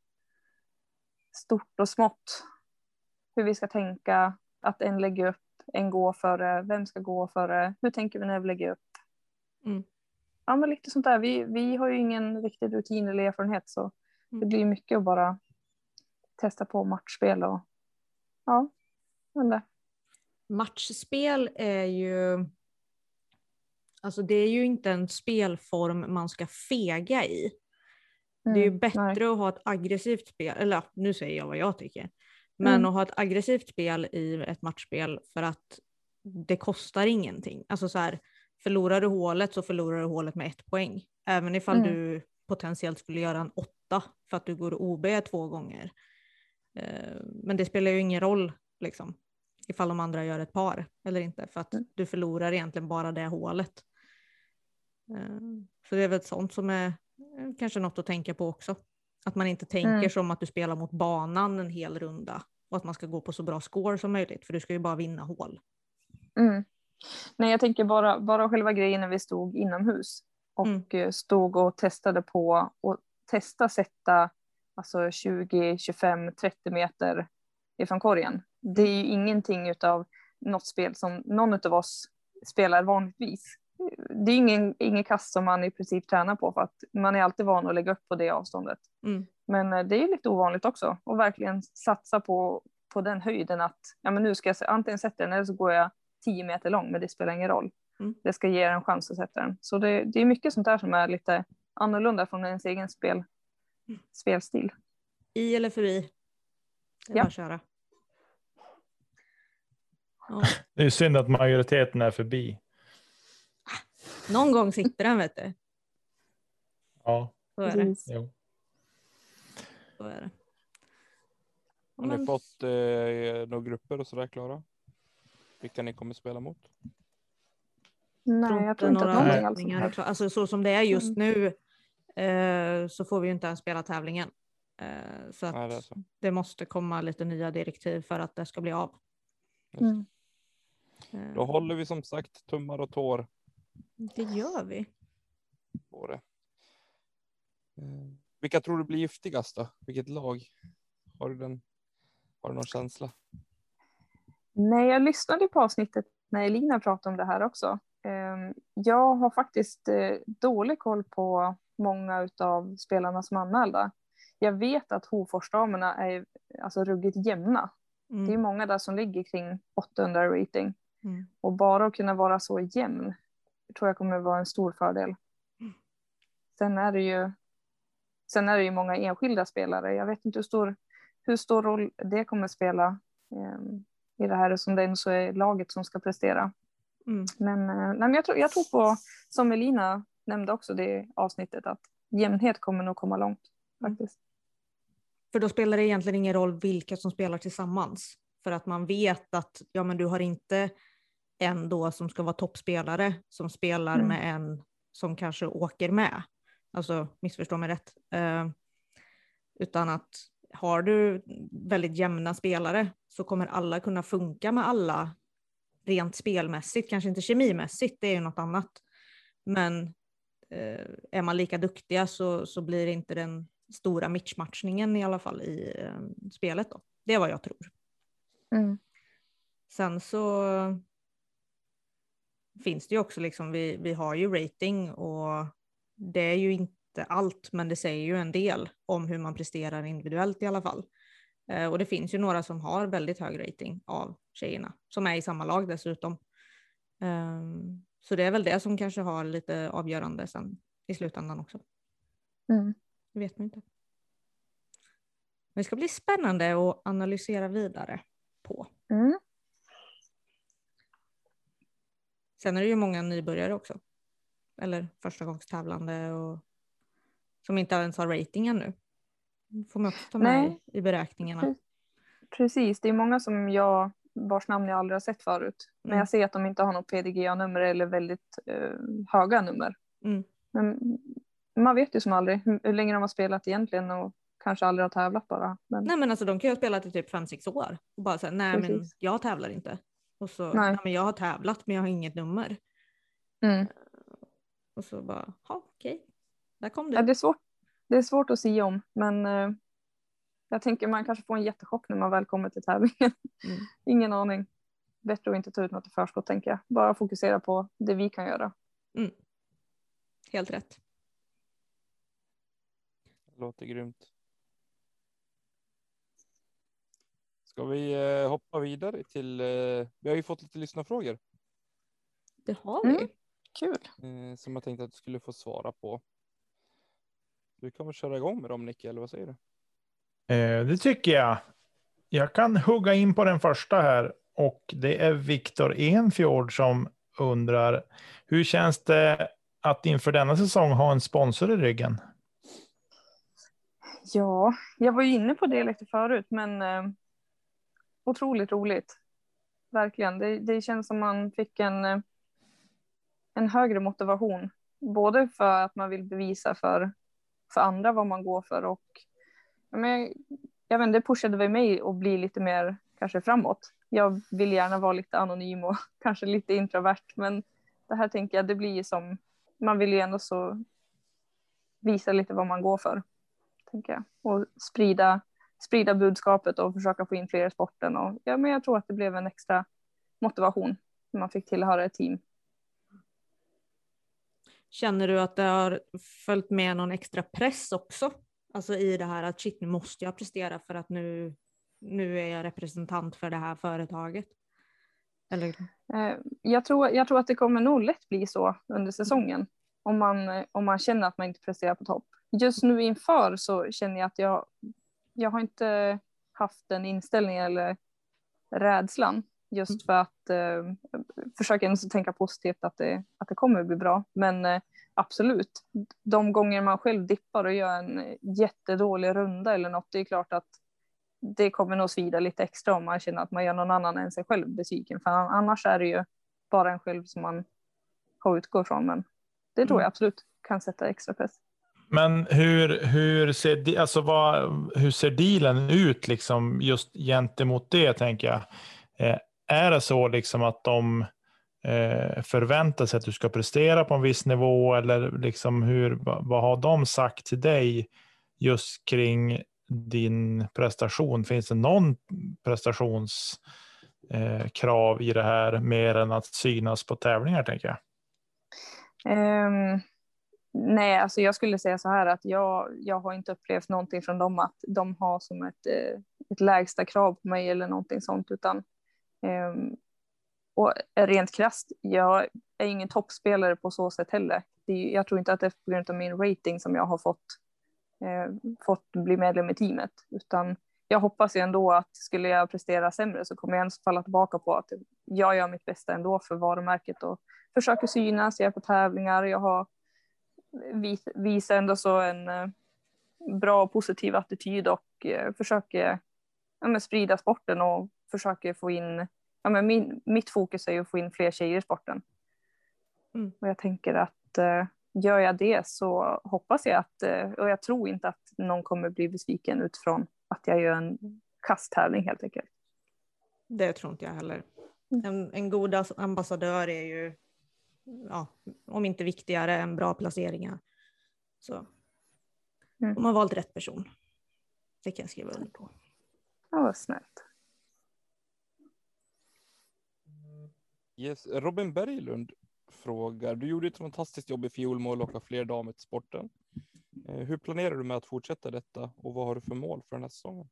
stort och smått. Hur vi ska tänka, att en lägger upp, en går före, vem ska gå före, hur tänker vi när vi lägger upp. Mm. Ja, men lite sånt där. Vi, vi har ju ingen riktig rutin eller erfarenhet, så Mm. det blir mycket att bara testa på matchspel och ja, men Matchspel är ju, alltså det är ju inte en spelform man ska fega i. mm, Det är ju bättre nej. att ha ett aggressivt spel, eller ja, nu säger jag vad jag tycker. Men Mm. att ha ett aggressivt spel i ett matchspel för att det kostar ingenting. Alltså så här, förlorar du hålet så förlorar du hålet med ett poäng. Även ifall Mm. du potentiellt skulle göra en åtta för att du går O B två gånger. Eh, men det spelar ju ingen roll liksom, ifall de andra gör ett par eller inte. För att Mm. du förlorar egentligen bara det hålet. Eh, så det är väl sånt som är eh, kanske något att tänka på också. Att man inte tänker Mm. som att du spelar mot banan en hel runda. Och att man ska gå på så bra score som möjligt. För du ska ju bara vinna hål. Mm. Nej, jag tänker bara, bara själva grejen när vi stod inomhus och Mm. stod och testade på och testa sätta alltså tjugo, tjugofem, trettio meter ifrån korgen. Det är ju ingenting utav något spel som någon av oss spelar vanligtvis. Det är ingen, ingen kast som man i princip tränar på, för att man är alltid van att lägga upp på det avståndet. Mm. Men det är lite ovanligt också och verkligen satsa på, på den höjden att ja, men nu ska jag antingen sätta den eller så går jag tio meter lång, men det spelar ingen roll. Mm. Det ska ge en chans att sätta den. Så det, det är mycket sånt där som är lite annorlunda från ens egen spel, spelstil. I eller förbi? Det är Ja. bara att köra. Ja. Det är synd att majoriteten är förbi. Någon gång sitter den, vet du. Ja, Så är det. Precis. jo. Så är det. Ja, Har ni men- fått eh, några grupper och sådär klara? Vilka ni kommer spela mot? Nej, jag tror inte att några någonting alls. tävlingar är klart. Alltså så som det är just Mm. nu eh, så får vi ju inte ens spela tävlingen. Eh, så att Nej, det är så. det måste komma lite nya direktiv för att det ska bli av. Mm. Eh, Då håller vi som sagt tummar och tår Det gör vi. på det. Eh, vilka tror du blir giftigast då? Vilket lag? Har du, den, har du någon känsla? Nej, jag lyssnade på avsnittet när Elina pratade om det här också. Ehm, Jag har faktiskt eh, dålig koll på många av spelarna som är anmälda. Jag vet att Hoforsdamerna är alltså ruggigt jämna. Mm. Det är många där som ligger kring åttahundra rating. Mm. Och bara att kunna vara så jämn tror jag kommer vara en stor fördel. Mm. Sen är det ju sen är det ju många enskilda spelare. Jag vet inte hur stor, hur stor roll det kommer spela eh, i det här, som det ändå så är laget som ska prestera. Mm. Men, eh, nej, men jag, tror, jag tror på, som Elina nämnde också det avsnittet, att jämnhet kommer nog komma långt faktiskt. För då spelar det egentligen ingen roll vilka som spelar tillsammans. För att man vet att ja, men du har inte en då som ska vara toppspelare som spelar Mm. med en som kanske åker med. Alltså missförstå mig rätt. Eh, utan att har du väldigt jämna spelare så kommer alla kunna funka med alla rent spelmässigt. Kanske inte kemimässigt, det är ju något annat. Men eh, är man lika duktiga så, så blir det inte den stora matchmatchningen i alla fall i eh, spelet då. Det är vad jag tror. Mm. Sen så finns det ju också liksom, vi, vi har ju rating och det är ju inte allt, men det säger ju en del om hur man presterar individuellt i alla fall. Eh, och det finns ju några som har väldigt hög rating av tjejerna, som är i samma lag dessutom. Eh, så det är väl det som kanske har lite avgörande sen i slutändan också. Mm. Det vet man inte. Men det ska bli spännande att analysera vidare på. Mm. Sen är det ju många nybörjare också. Eller första gångs tävlande och som inte ens har rating ännu. Får man också ta med Nej. i, i beräkningarna. Precis, det är många som jag, vars namn jag aldrig har sett förut. Men Mm. jag ser att de inte har något P D G A-nummer eller väldigt eh, höga nummer. Mm. Men, man vet ju som aldrig hur, hur länge de har spelat egentligen och kanske aldrig har tävlat bara. Men... Nej men alltså de kan ju ha spelat i typ fem sex år och bara säga nej Precis. men jag tävlar inte. Och så, Nej. nej men jag har tävlat men jag har inget nummer. Mm. Och så bara, ja okej, där kom du. Ja, det, är svårt, det är svårt att se om, men eh, jag tänker man kanske får en jättechock när man väl kommer till tävlingen. Mm. Ingen aning. Bättre att inte ta ut något i förskott tänker jag. Bara fokusera på det vi kan göra. Mm. Helt rätt. Det låter grymt. Ska vi eh, hoppa vidare till, eh, vi har ju fått lite lyssnarfrågor. Det har vi. Mm. Kul. Eh, som jag tänkte att du skulle få svara på. Du kan väl köra igång med dem, Nicky, eller vad säger du? Eh, det tycker jag. Jag kan hugga in på den första här. Och det är Viktor Enfjord som undrar. Hur känns det att inför denna säsong ha en sponsor i ryggen? Ja, jag var ju inne på det lite förut, men eh, otroligt roligt. Verkligen. Det, det känns som man fick en, eh, en högre motivation. Både för att man vill bevisa för, för andra vad man går för och men, jag vet, det pushade väl mig att bli lite mer kanske framåt. Jag vill gärna vara lite anonym och kanske lite introvert, men det här tänker jag, det blir som, man vill ju ändå så visa lite vad man går för, tänker jag. Och sprida, sprida budskapet och försöka få in fler i sporten. Och, ja, men jag tror att det blev en extra motivation när man fick tillhöra ett team. Känner du att det har följt med någon extra press också? Alltså i det här att shit, nu måste jag prestera för att nu, nu är jag representant för det här företaget. Eller? Jag tror, jag tror att det kommer nog lätt bli så under säsongen. Om man, om man känner att man inte presterar på topp. Just nu inför så känner jag att jag, jag har inte haft den inställningen eller rädslan. Just för att eh, försöka ändå tänka positivt att det, att det kommer bli bra. Men eh, absolut, de gånger man själv dippar och gör en jättedålig runda eller något, det är klart att det kommer nog svida lite extra om man känner att man gör någon annan än sig själv besviken. För annars är det ju bara en själv som man har utgå ifrån. Men det tror jag absolut kan sätta extra press. Men hur, hur, ser, alltså vad, hur ser dealen ut liksom just gentemot det, tänker jag? Eh, är det så liksom att de eh, förväntar sig att du ska prestera på en viss nivå, eller liksom hur, vad har de sagt till dig just kring din prestation? Finns det någon prestationskrav eh, i det här mer än att synas på tävlingar, tänker jag? Um, nej, alltså jag skulle säga så här att jag, jag har inte upplevt någonting från dem att de har som ett, ett lägsta krav på mig eller någonting sånt, utan um, och rent krasst, jag är ingen toppspelare på så sätt heller. Det, jag tror inte att det är på grund av min rating som jag har fått eh, fått bli medlem i teamet, utan jag hoppas ju ändå att skulle jag prestera sämre så kommer jag ens falla tillbaka på att jag gör mitt bästa ändå för varumärket och försöker synas, jag är på tävlingar, jag har vis, visar ändå så en eh, bra och positiv attityd och eh, försöker ja, men sprida sporten och försöker få in, ja, men min, mitt fokus är ju att få in fler tjejer i sporten. Mm. Och jag tänker att eh, gör jag det så hoppas jag att, eh, och jag tror inte att någon kommer bli besviken utifrån att jag gör en kasttävling helt enkelt. Det tror inte jag heller. En, en god ambassadör är ju, ja, om inte viktigare än bra placeringar. Så mm. de har valt rätt person. Det kan jag skriva under på. Ja, vad snällt. Yes. Robin Berglund frågar, du gjorde ett fantastiskt jobb i fjol med att locka fler damer till sporten. Hur planerar du med att fortsätta detta och vad har du för mål för den här säsongen?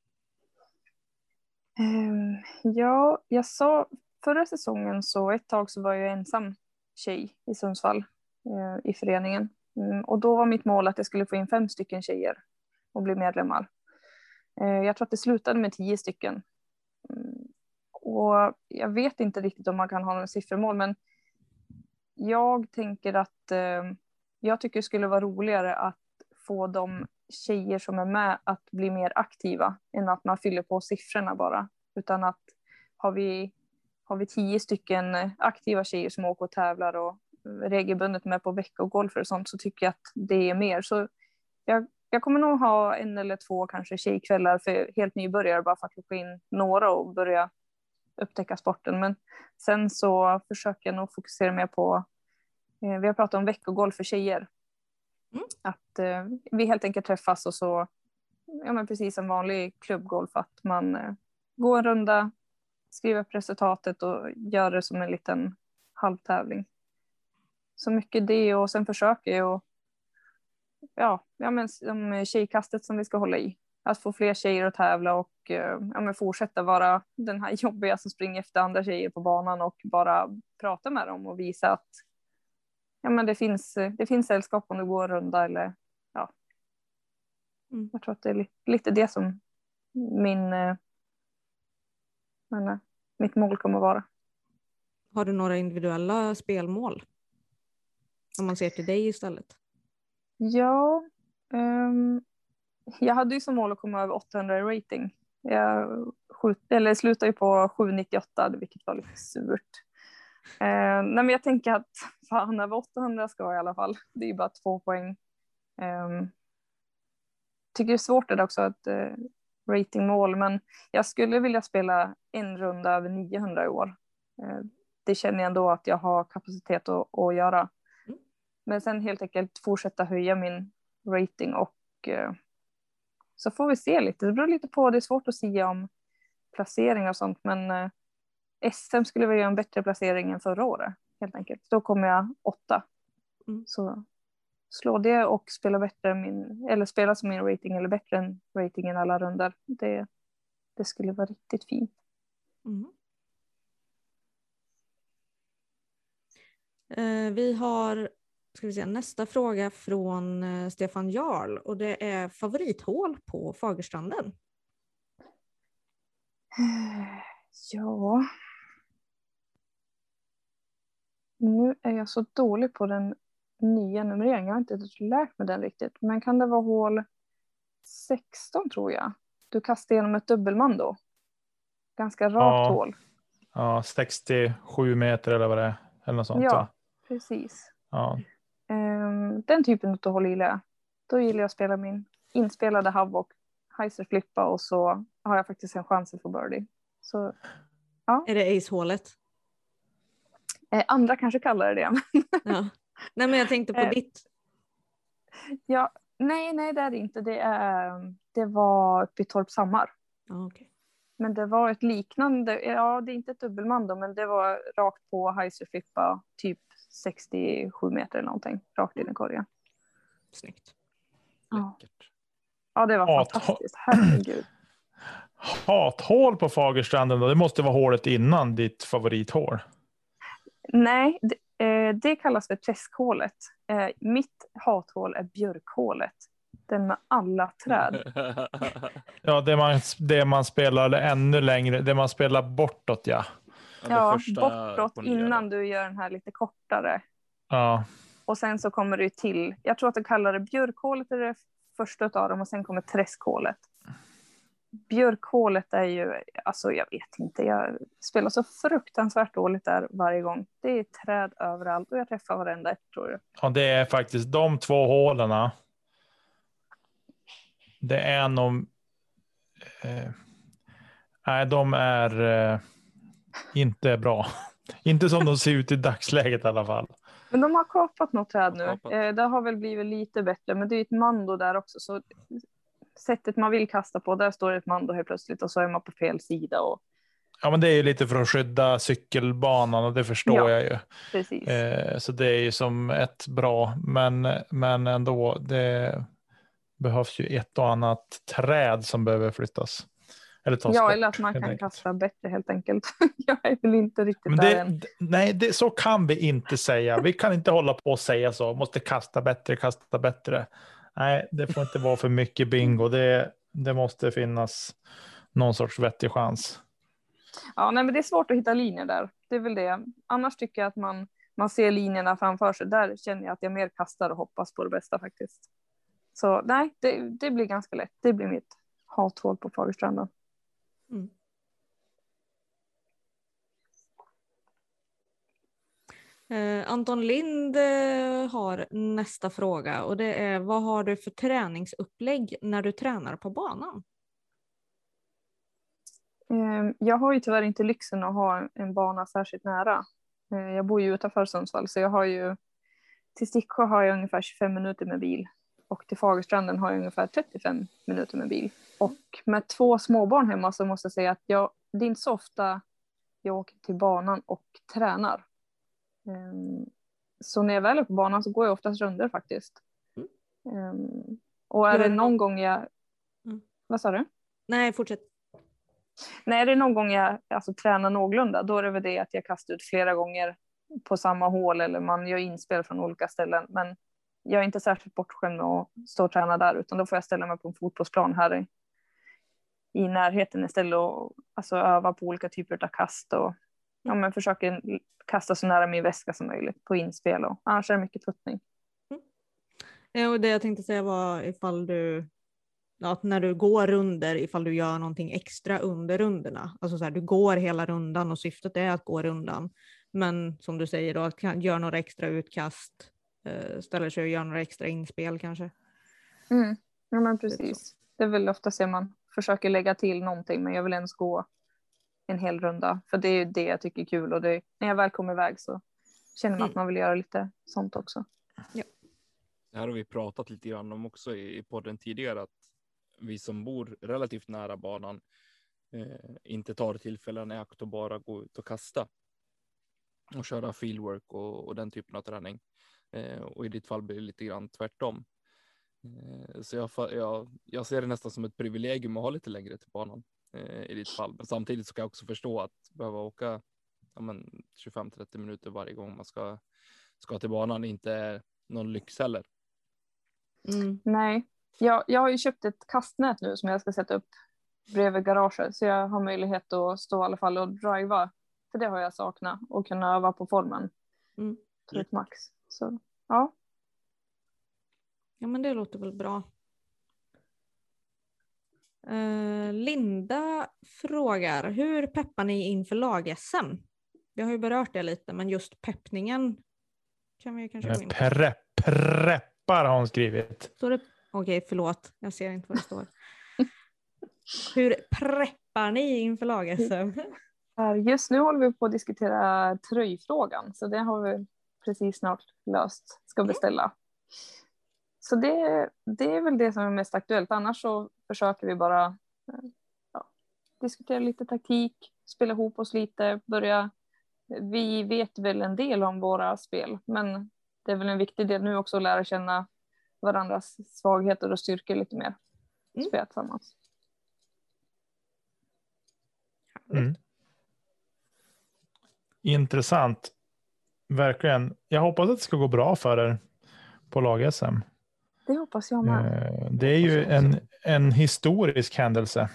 Um, ja, jag sa förra säsongen så ett tag så var jag ensam tjej i Sundsvall uh, i föreningen. Um, och då var mitt mål att jag skulle få in fem stycken tjejer och bli medlemmar. Uh, jag tror att det slutade med tio stycken. Um, och jag vet inte riktigt om man kan ha några siffermål, men jag tänker att uh, jag tycker det skulle vara roligare att få de tjejer som är med att bli mer aktiva än att man fyller på siffrorna bara. Utan att har vi, har vi tio stycken aktiva tjejer som åker och tävlar och regelbundet med på veckogolfer och sånt så tycker jag att det är mer. Så jag, jag kommer nog ha en eller två kanske tjejkvällar för helt nybörjare bara för att få in några och börja upptäcka sporten. Men sen så försöker jag nog fokusera mer på, eh, vi har pratat om veckogolf för tjejer. Mm. Att eh, vi helt enkelt träffas och så, ja men precis som vanlig klubbgolf, att man eh, går en runda, skriver upp resultatet och gör det som en liten halvtävling. Så mycket det, och sen försöker jag ja, ja men som tjejkastet som vi ska hålla i. Att få fler tjejer att tävla och ja, men fortsätta vara den här jobbiga som springer efter andra tjejer på banan och bara prata med dem och visa att ja, men det finns, det finns sällskap om du går en runda eller ja. Mm. Jag tror att det är lite, lite det som min men, mitt mål kommer att vara. Har du några individuella spelmål? Om man ser till dig istället. Ja, um, jag hade ju som mål att komma över åttahundra i rating. Jag skjut, eller slutade ju på sju nittioåtta, vilket var lite surt. Uh, nej men jag tänker att fan, över åttahundra ska jag i alla fall. Det är ju bara två poäng. Um, tycker det är svårt det också att uh, ratingmål, men jag skulle vilja spela en runda över niohundra i år. Uh, det känner jag ändå att jag har kapacitet att, att göra. Mm. Men sen helt enkelt fortsätta höja min rating och uh, så får vi se lite. Det beror lite på, det är svårt att säga om placering och sånt, men uh, S M skulle väl göra en bättre placering än förra året helt enkelt. Då kommer jag åtta. Mm. Så slå det och spela bättre min, eller spela som min rating eller bättre än ratingen alla runder. Det, det skulle vara riktigt fint. Mm. Eh, vi har ska vi se, nästa fråga från eh, Stefan Jarl, och det är favorithål på Fagerstranden. Ja. Nu är jag så dålig på den nya numreringen. Jag har inte lärt mig den riktigt. Men kan det vara hål sexton tror jag? Du kastar igenom ett dubbelman då. Ganska rakt ja. hål. Ja, sextiosju meter eller vad det är. Eller något sånt. Ja, så. Precis. Ja. Um, den typen av hål gillar jag. Då gillar jag att spela min inspelade hav och heiser flippa, och så har jag faktiskt en chans att få birdie. Så, ja. Är det ace-hålet? Eh, andra kanske kallar det det. Ja. Nej, men jag tänkte på eh, ditt. Ja, nej, nej det är det inte. Det, är, det var uppe i Torpshammar. Ah, okay. Men det var ett liknande, ja det är inte ett dubbelman då, men det var rakt på heiser flippa, typ sextiosju meter eller någonting, rakt in i korgen. Snyggt. Ja, ja det var Hat, fantastiskt, herregud. Hathål på Fagerstranden då, det måste vara hålet innan ditt favorithål. Nej, det, eh, det kallas för träskhålet. Eh, mitt hathål är björkhålet. Den med alla träd. Ja, det man, det man spelar ännu längre, det man spelar bortåt, ja. Ja, bortåt innan du gör den här lite kortare. Ja. Och sen så kommer det till, jag tror att de kallar det björkhålet är det första av dem, och sen kommer träskhålet. Björkhålet är ju, alltså jag vet inte, jag spelar så fruktansvärt dåligt där varje gång. Det är träd överallt och jag träffar varenda ett, tror jag. Ja, det är faktiskt de två hålen. Det är nog eh, nej, de är eh, inte bra. Inte som de ser ut i dagsläget i alla fall. Men de har kapat något träd nu. Kapat. Eh, det har väl blivit lite bättre, men det är ett mando där också, så sättet man vill kasta på, där står ett mando helt plötsligt och så är man på fel sida. Och... Ja, men det är ju lite för att skydda cykelbanan, och det förstår ja, jag ju. Precis. Eh, så det är ju som ett bra, men, men ändå, det behövs ju ett och annat träd som behöver flyttas. Eller tas ja, bort, eller att man kan enkelt. kasta bättre helt enkelt. Jag är väl inte riktigt men där det, än. Nej, det, så kan vi inte säga. Vi kan inte hålla på och säga så. Måste kasta bättre, kasta bättre. Nej, det får inte vara för mycket bingo. Det, det måste finnas någon sorts vettig chans. Ja, nej, men det är svårt att hitta linjer där. Det är väl det. Annars tycker jag att man, man ser linjerna framför sig. Där känner jag att jag mer kastar och hoppas på det bästa faktiskt. Så nej, det, det blir ganska lätt. Det blir mitt hathål på Fagerstranden. Mm. Eh, Anton Lind eh, har nästa fråga och det är: vad har du för träningsupplägg när du tränar på banan? Eh, jag har ju tyvärr inte lyxen att ha en bana särskilt nära. Eh, jag bor ju utanför Sundsvall, så jag har ju till Sticksjö har jag ungefär tjugofem minuter med bil och till Fagerstranden har jag ungefär trettiofem minuter med bil. Och med två småbarn hemma så måste jag säga att jag, det är inte så ofta jag åker till banan och tränar. Um, så när jag väl är på banan så går jag oftast runder faktiskt. Um, och är det någon gång jag... Mm. Vad sa du? Nej, fortsätt. Nej, är det någon gång jag alltså, tränar någorlunda, då är det väl det att jag kastar ut flera gånger på samma hål eller man gör inspel från olika ställen. Men jag är inte särskilt bortskämd med att stå och träna där, utan då får jag ställa mig på en fotbollsplan här i, i närheten istället och alltså, öva på olika typer av kast och ja, men försöker kasta så nära min väska som möjligt på inspel, och annars är det mycket puttning. Mm. Ja, och det jag tänkte säga var ifall du, ja, när du går runder, ifall du gör någonting extra under runderna. Alltså så här, du går hela rundan och syftet är att gå rundan. Men som du säger då, att göra några extra utkast, eh, ställer sig och gör några extra inspel kanske. Mm. Ja, men precis. Det är väl ofta så man försöker lägga till någonting, men jag vill ens gå en hel runda. För det är det jag tycker är kul, och det, när jag väl kommer iväg så känner man mm. att man vill göra lite sånt också. Ja. Det här har vi pratat lite grann om också i podden tidigare, att vi som bor relativt nära banan eh, inte tar tillfällen i akt och bara gå ut och kasta och köra fieldwork och, och den typen av träning. Eh, och i ditt fall blir det lite grann tvärtom. Eh, så jag, jag, jag ser det nästan som ett privilegium att ha lite längre till banan eh, i ditt fall. Men samtidigt så kan jag också förstå att behöva åka ja, men tjugofem till trettio minuter varje gång man ska, ska till banan inte är någon lyx heller. Mm. Nej, jag, jag har ju köpt ett kastnät nu som jag ska sätta upp bredvid garaget, så jag har möjlighet att stå i alla fall och driva. För det har jag saknat, och kunna öva på formen mm. till ett max. Så, ja. Ja, men det låter väl bra. Uh, Linda frågar: hur peppar ni inför lag-S M? Vi har ju berört det lite, men just peppningen kan vi kanske gå in på. Pre- preppar har hon skrivit. Står det... Okej, förlåt. Jag ser inte vad det står. Hur preppar ni inför lag-S M? Just nu håller vi på att diskutera tröjfrågan, så det har vi precis snart löst, ska beställa. Så det, det är väl det som är mest aktuellt. Annars så försöker vi bara ja, diskutera lite taktik, spela ihop oss lite, börja. Vi vet väl en del om våra spel, men det är väl en viktig del nu också att lära känna varandras svagheter och styrkor lite mer. Mm. Spela tillsammans. Mm. Intressant. Verkligen. Jag hoppas att det ska gå bra för er på lag-S M. Det hoppas jag med. Det är ju en, en historisk händelse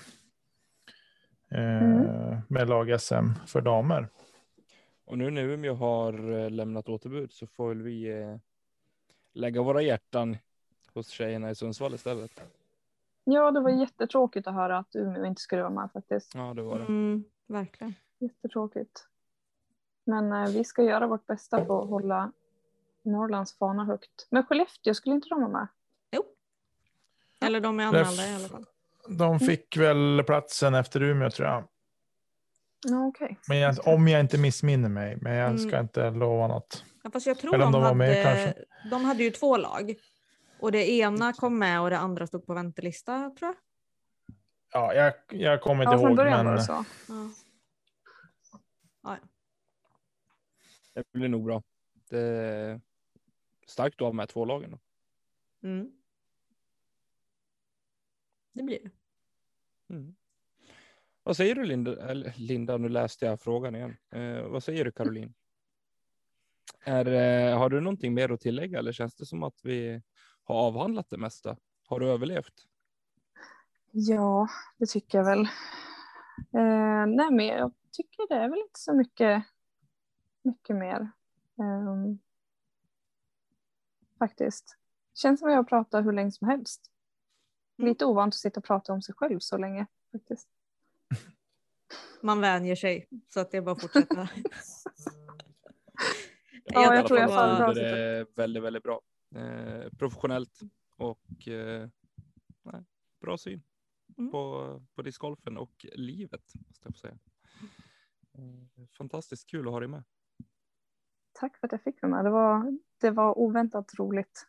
mm. med lag-S M för damer. Och nu när Umeå har lämnat återbud så får vi lägga våra hjärtan hos tjejerna i Sundsvall istället. Ja, det var jättetråkigt att höra att Umeå inte skulle vara med faktiskt. Ja, det var det. Mm, verkligen. Jättetråkigt. Men eh, vi ska göra vårt bästa på att hålla Norrlands fana högt. Men Skellefteå, skulle inte de vara med? Jo. Eller de är anmälda i alla fall. De fick väl platsen efter Umeå, tror jag. Ja, okej. Okay. Men jag, om jag inte missminner mig. Men jag ska mm. inte lova något. Ja, fast jag tror de, de, hade, med, de hade ju två lag. Och det ena kom med och det andra stod på väntelista, tror jag. Ja, jag, jag kommer inte ja, ihåg. Men... men... Så. Ja. Ja. Det blir nog bra. Det är starkt att ha med två lagen då. Mm. Det blir det. Mm. Vad säger du, Linda? Eller, Linda, nu läste jag frågan igen. Eh, vad säger du, Caroline? Är, eh, har du någonting mer att tillägga, eller känns det som att vi har avhandlat det mesta? Har du överlevt? Ja, det tycker jag väl. Eh, nej, men jag tycker det är väl inte så mycket, mycket mer. Um, faktiskt. Känns som att jag pratar hur länge som helst. Mm. Lite ovant att sitta och prata om sig själv så länge faktiskt. Man vänjer sig så att det är bara att fortsätta. Ja, jag tror jag fall föredrar det är väldigt, väldigt bra. Eh, professionellt och eh, nej, bra syn mm. på, på discgolfen och livet, måste jag få säga. Eh, fantastiskt kul att ha dig med. Tack för att jag fick vara med. Det var, det var oväntat roligt.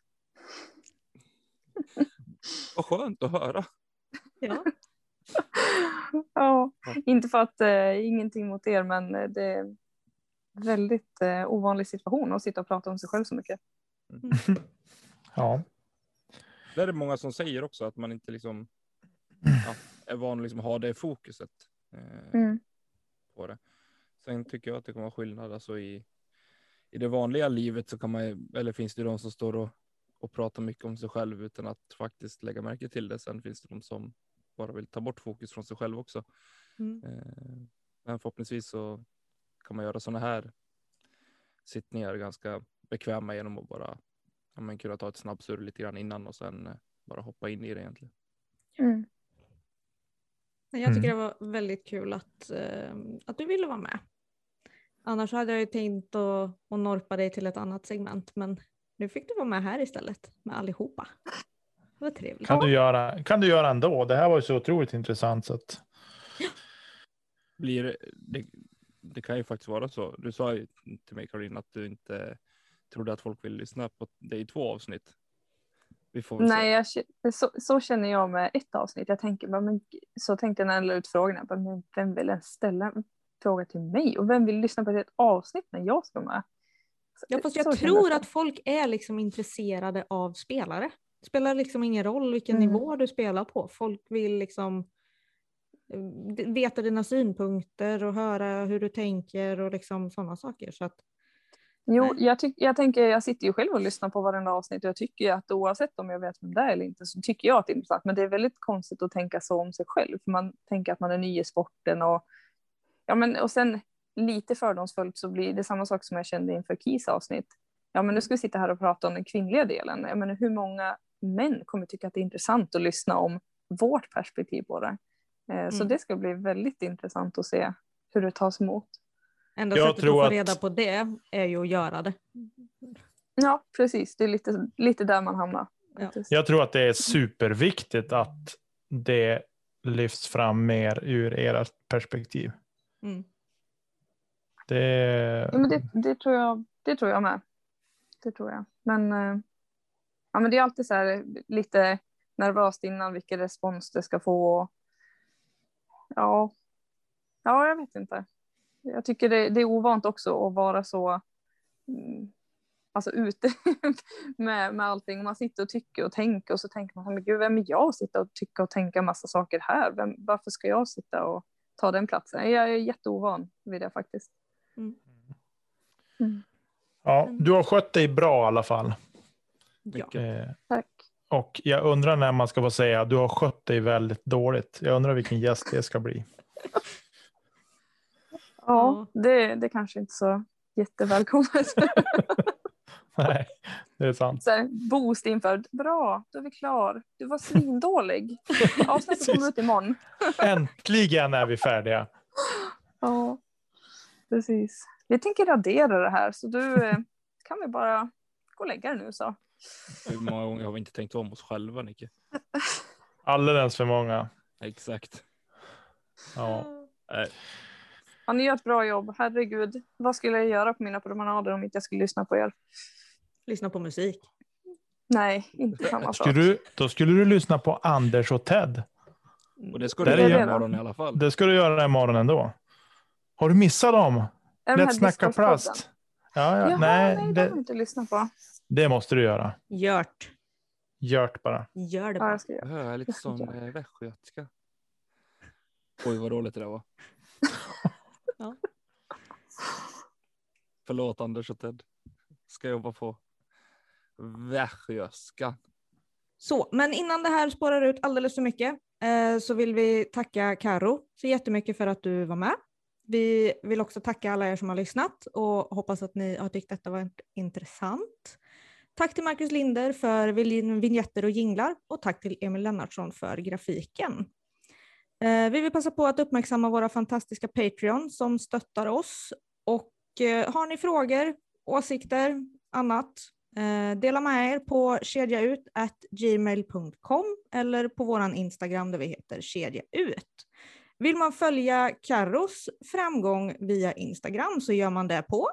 Vad skönt att höra. Ja. Ja, inte för att eh, ingenting mot er, men det är väldigt eh, ovanlig situation att sitta och prata om sig själv så mycket. Mm. Ja. Det är det många som säger också, att man inte liksom ja, är van att liksom ha det fokuset eh, mm. på det. Sen tycker jag att det kan vara skillnad alltså i, i det vanliga livet, så kan man, eller finns det de som står och, och pratar mycket om sig själv utan att faktiskt lägga märke till det. Sen finns det de som bara vill ta bort fokus från sig själv också. Mm. Eh, men förhoppningsvis så kan man göra sådana här sittningar ganska bekväma genom att bara ja, man kunna ta ett snabbsurr lite grann innan och sen eh, bara hoppa in i det egentligen. Mm. Jag tycker det var väldigt kul att, eh, att du ville vara med. Annars hade jag ju tänkt att, att norpa dig till ett annat segment, men nu fick du vara med här istället med allihopa. Det var trevligt. Kan du göra, kan du göra ändå? Det här var ju så otroligt intressant. Så att... Blir det, det kan ju faktiskt vara så. Du sa ju till mig, Caroline, att du inte trodde att folk vill lyssna på det i två avsnitt. Vi får väl Nej, se. Jag, så, så känner jag med ett avsnitt. Jag tänker, men, så tänkte jag när jag la ut frågorna. Men vem vill ens ställa en fråga till mig? Och vem vill lyssna på ett avsnitt när jag ska med? Så, ja, fast jag tror att folk är liksom intresserade av spelare. Det spelar liksom ingen roll vilken mm. nivå du spelar på. Folk vill liksom veta dina synpunkter och höra hur du tänker och liksom sådana saker. Så att, jo, jag, tyck, jag tänker, jag sitter ju själv och lyssnar på varenda avsnitt och jag tycker att oavsett om jag vet vem det är eller inte så tycker jag att det är intressant. Men det är väldigt konstigt att tänka så om sig själv. För man tänker att man är ny i sporten och ja, men och sen lite fördomsfullt så blir det samma sak som jag kände inför Keys avsnitt. Ja, men nu ska vi sitta här och prata om den kvinnliga delen. Jag menar, hur många män kommer tycka att det är intressant att lyssna om vårt perspektiv på det? Mm. Så det ska bli väldigt intressant att se hur det tas emot. Enda jag sättet att få att... reda på det är ju att göra det. Ja, precis. Det är lite, lite där man hamnar. Ja. Jag tror att det är superviktigt att det lyfts fram mer ur ert perspektiv. Mm. Det... Ja, men det, det, tror jag, det tror jag med. Det tror jag. Men, ja, men det är alltid så här lite nervöst innan vilken respons det ska få. Ja, ja jag vet inte. Jag tycker det, det är ovant också att vara så mm, alltså ute med, med allting. Man sitter och tycker och tänker och så tänker man, men gud, vem är jag att sitta och tycka och tänka massa saker här? Vem, varför ska jag sitta och ta den platsen? Jag är jätteovan vid det faktiskt. Mm. Mm. Ja, du har skött dig bra i alla fall. Ja. Eh, Tack. och jag undrar när man ska få säga du har skött dig väldigt dåligt. Jag undrar vilken gäst det ska bli. Ja, det, det kanske inte så jättevälkommet. Nej, det är sant. Så här, boost inför. Bra, då är vi klar. Du var svindålig. Avsnittet kommer ut imorgon. Äntligen är vi färdiga. Ja, precis. Vi tänker radera det här. Så du kan vi bara gå och lägga det nu så. Hur många gånger har vi inte tänkt om oss själva, Nicke? Alldeles för många. Exakt. Ja. Äh. Ja, ni gör ett bra jobb. Herregud. Vad skulle jag göra på mina promenader om inte jag skulle lyssna på er? Lyssna på musik. Nej, inte samma sak. Skulle du, då skulle du lyssna på Anders och Ted. Och det ska du göra imorgon i alla fall. Det ska du göra imorgon ändå. Har du missat dem? Lätt snacka plast. Ja, ja. Jaha, nej, nej, det har jag inte lyssnat på. Det måste du göra. Gjort. Gjort bara. Gör det ja, bara. jag ska göra. Jag hör lite sån äh, västgötska. Oj, vad roligt det var. Ja. Förlåt Anders och Ted. Ska jobba på västgötska. Så, men innan det här spårar ut alldeles för mycket eh, så vill vi tacka Karo så jättemycket för att du var med. Vi vill också tacka alla er som har lyssnat och hoppas att ni har tyckt detta var intressant. Tack till Marcus Linder för vignetter och jinglar och tack till Emil Lennartsson för grafiken. Eh, vi vill passa på att uppmärksamma våra fantastiska Patreon som stöttar oss och eh, har ni frågor åsikter, annat. Eh, dela med er på kedjaut at gmail punkt com eller på våran Instagram där vi heter kedjaut. Vill man följa Carros framgång via Instagram så gör man det på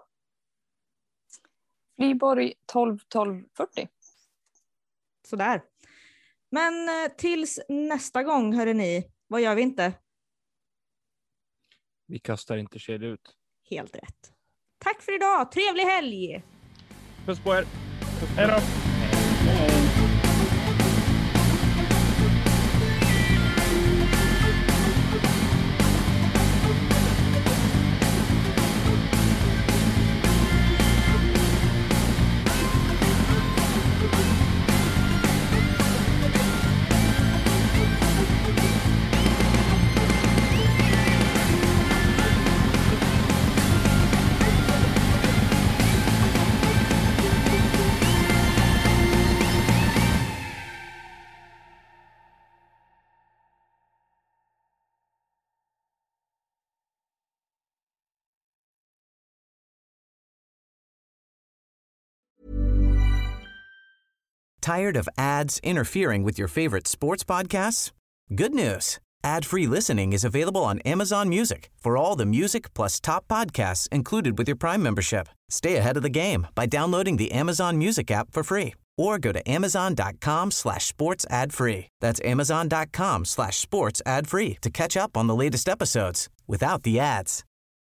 Flyborg tolv tolv fyrtio. Sådär. Men eh, tills nästa gång, hörde ni, vad gör vi inte? Vi kastar inte kedja ut. Helt rätt. Tack för idag. Trevlig helg! Puss på er. Hej då! Tired of ads interfering with your favorite sports podcasts? Good news. Ad-free listening is available on Amazon Music for all the music plus top podcasts included with your Prime membership. Stay ahead of the game by downloading the Amazon Music app for free or go to amazon.com slash sports ad free. That's amazon.com slash sports ad free to catch up on the latest episodes without the ads.